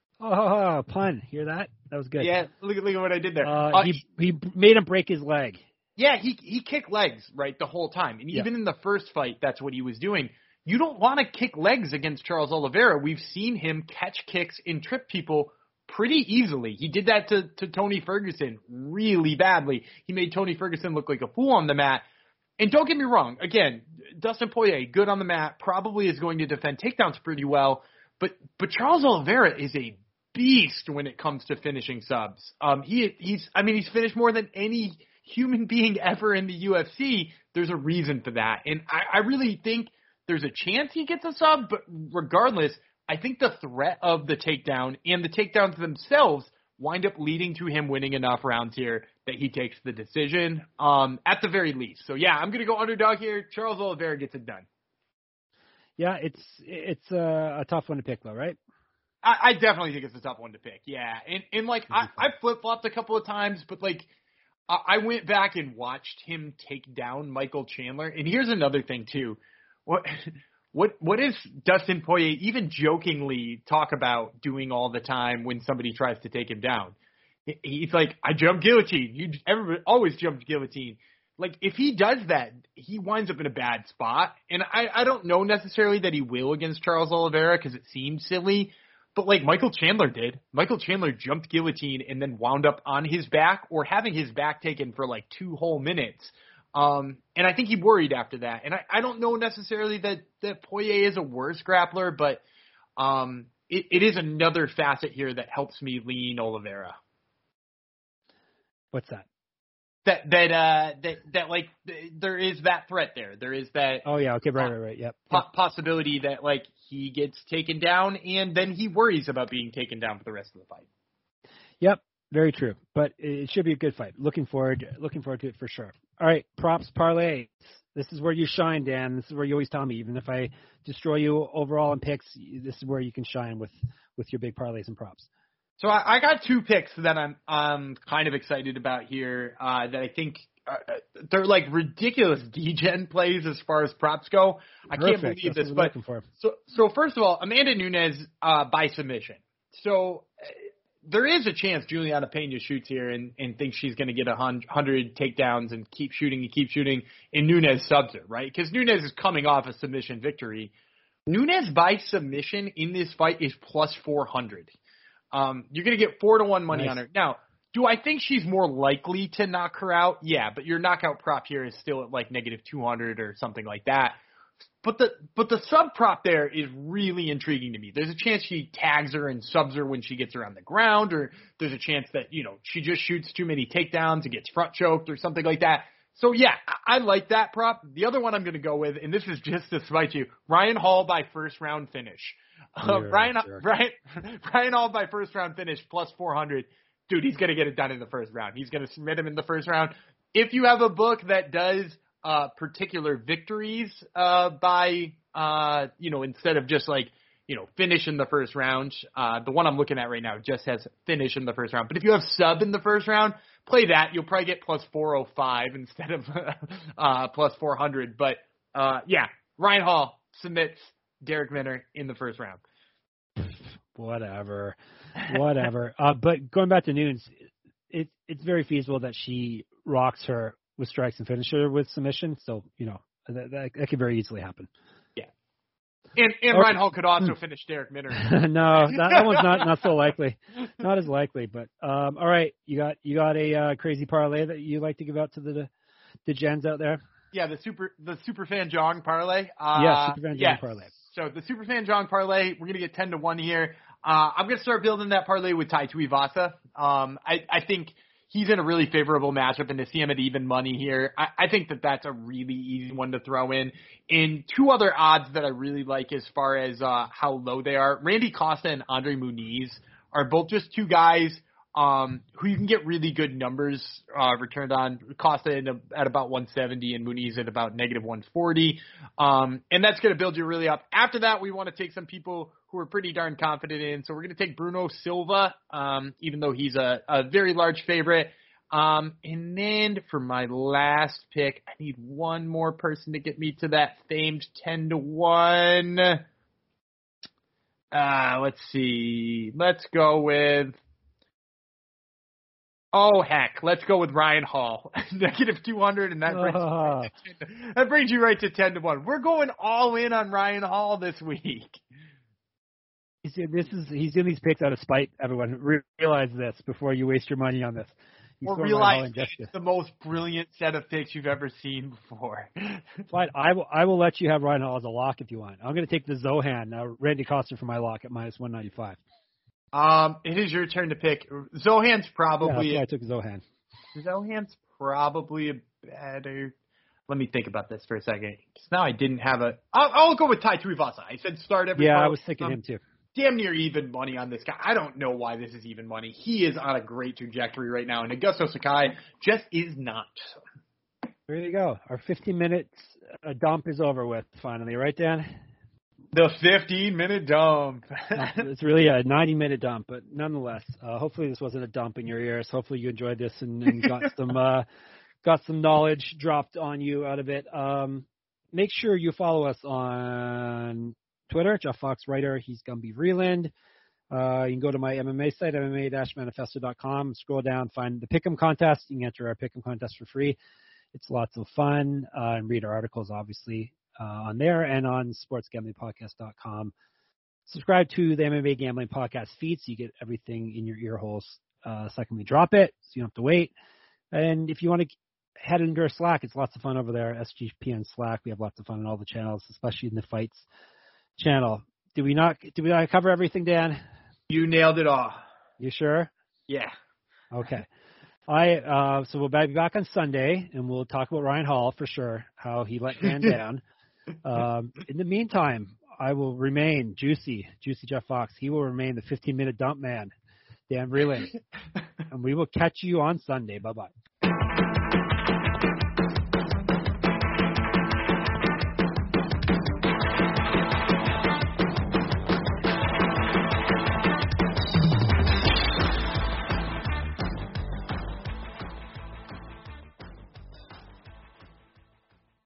Oh, pun. Hear that? That was good. Yeah, look at what I did there. He made him break his leg. Yeah, he kicked legs, right, the whole time. And even in the first fight, that's what he was doing. You don't want to kick legs against Charles Oliveira. We've seen him catch kicks and trip people pretty easily. He did that to Tony Ferguson really badly. He made Tony Ferguson look like a fool on the mat. And don't get me wrong, again, Dustin Poirier, good on the mat, probably is going to defend takedowns pretty well. But Charles Oliveira is a beast when it comes to finishing subs. He's finished more than any human being ever in the UFC. There's a reason for that. And I really think there's a chance he gets a sub, but regardless, I think the threat of the takedown and the takedowns themselves wind up leading to him winning enough rounds here that he takes the decision, at the very least. So, yeah, I'm going to go underdog here. Charles Oliveira gets it done. Yeah, it's a tough one to pick, though, right? I definitely think it's a tough one to pick, yeah. And I flip-flopped a couple of times, but, I went back and watched him take down Michael Chandler. And here's another thing, too. What is Dustin Poirier even jokingly talk about doing all the time when somebody tries to take him down? He's like, I jump guillotine. Everybody always jumps guillotine. If he does that, he winds up in a bad spot. And I don't know necessarily that he will against Charles Oliveira because it seems silly. but like Michael Chandler did. Michael Chandler jumped guillotine and then wound up on his back or having his back taken for like 2 whole minutes. And I think he worried after that. And I don't know necessarily that Poirier is a worse grappler, but it is another facet here that helps me lean Oliveira. What's that? That like there is that threat there. There is that. Oh yeah. Okay. Right. Yep. Possibility that like he gets taken down and then he worries about being taken down for the rest of the fight. Yep. Very true. But it should be a good fight. Looking forward to it for sure. All right. Props parlays. This is where you shine, Dan. This is where you always tell me, even if I destroy you overall in picks, this is where you can shine with your big parlays and props. So I got 2 picks that I'm kind of excited about here that I think they're like ridiculous D-gen plays as far as props go. I can't believe this, but so first of all, Amanda Nunes by submission. So there is a chance Juliana Pena shoots here and thinks she's going to get 100 takedowns and keep shooting, and Nunes subs her, right? Because Nunes is coming off a submission victory. Nunes by submission in this fight is plus 400. You're going to get 4-1 money on her. Now, do I think she's more likely to knock her out? Yeah, but your knockout prop here is still at like negative 200 or something like that. But the sub prop there is really intriguing to me. There's a chance she tags her and subs her when she gets her on the ground, or there's a chance that, she just shoots too many takedowns and gets front choked or something like that. So yeah, I like that prop. The other one I'm going to go with, and this is just to spite you, Ryan Hall by first round finish. Ryan Hall by first round finish plus 400. Dude, he's going to get it done in the first round. He's going to submit him in the first round. If you have a book that does particular victories by instead of just like finish in the first round, the one I'm looking at right now just has finish in the first round. But if you have sub in the first round, play that. You'll probably get plus 405 instead of plus 400. But yeah, Ryan Hall submits Derek Minner in the first round. Whatever. But going back to Nunes, it's very feasible that she rocks her with strikes and finisher with submission. So, that could very easily happen. Yeah. And Ryan Hall could also finish Derek Minner. No, that one's not so likely. Not as likely, but all right, you got a crazy parlay that you like to give out to the gens out there? Yeah, the Superfan Jong parlay. Superfan Jong parlay. So the Superfan Jong parlay, we're going to get 10-1 here. I'm going to start building that parlay with Tai Tuivasa. I think he's in a really favorable matchup, and to see him at even money here, I think that's a really easy one to throw in. And 2 other odds that I really like as far as how low they are, Randy Costa and Andre Muniz are both just 2 guys who you can get really good numbers returned on. Costa at about 170 and Muniz at about negative 140. And that's going to build you really up. After that, we want to take some people who are pretty darn confident in. So we're going to take Bruno Silva, even though he's a very large favorite. And then for my last pick, I need one more person to get me to that famed 10-1. Let's see. Let's go with... Oh, heck. Let's go with Ryan Hall. Negative 200, and that brings you right to 10-1. We're going all in on Ryan Hall this week. He's doing these picks out of spite, everyone. Realize this before you waste your money on this. Or realize it's the most brilliant set of picks you've ever seen before. Fine. I will let you have Ryan Hall as a lock if you want. I'm going to take the Zohan, Randy Costa for my lock at minus 195. It is your turn to pick. Zohan's probably... Yeah, I took Zohan. Zohan's probably a better... Let me think about this for a second. Because now I didn't have a... I'll go with Tai Tuivasa. I said start every... Yeah, I was thinking him too. Damn near even money on this guy. I don't know why this is even money. He is on a great trajectory right now, and Augusto Sakai just is not. There you go. Our 15 minutes dump is over with finally, right, Dan? The 15-minute dump. It's really a 90-minute dump, but nonetheless, hopefully this wasn't a dump in your ears. Hopefully you enjoyed this and got some knowledge dropped on you out of it. Make sure you follow us on Twitter, Jeff Fox Writer. He's Gumby Vreeland. You can go to my MMA site, MMA-manifesto.com. Scroll down, find the Pick'em contest. You can enter our Pick'em contest for free. It's lots of fun. And read our articles, obviously, on there and on sportsgamblingpodcast.com. Subscribe to the MMA Gambling Podcast feed so you get everything in your ear holes second we drop it, so you don't have to wait. And if you want to head into our Slack, it's lots of fun over there, SGPN Slack. We have lots of fun on all the channels, especially in the fights channel. Did we not cover everything, Dan? You nailed it all. You sure? Yeah. Okay. So we'll be back on Sunday, and we'll talk about Ryan Hall for sure, how he let Dan down. In the meantime, I will remain Juicy Jeff Fox. He will remain the 15-minute dump man, Dan Vreeland. And we will catch you on Sunday. Bye-bye.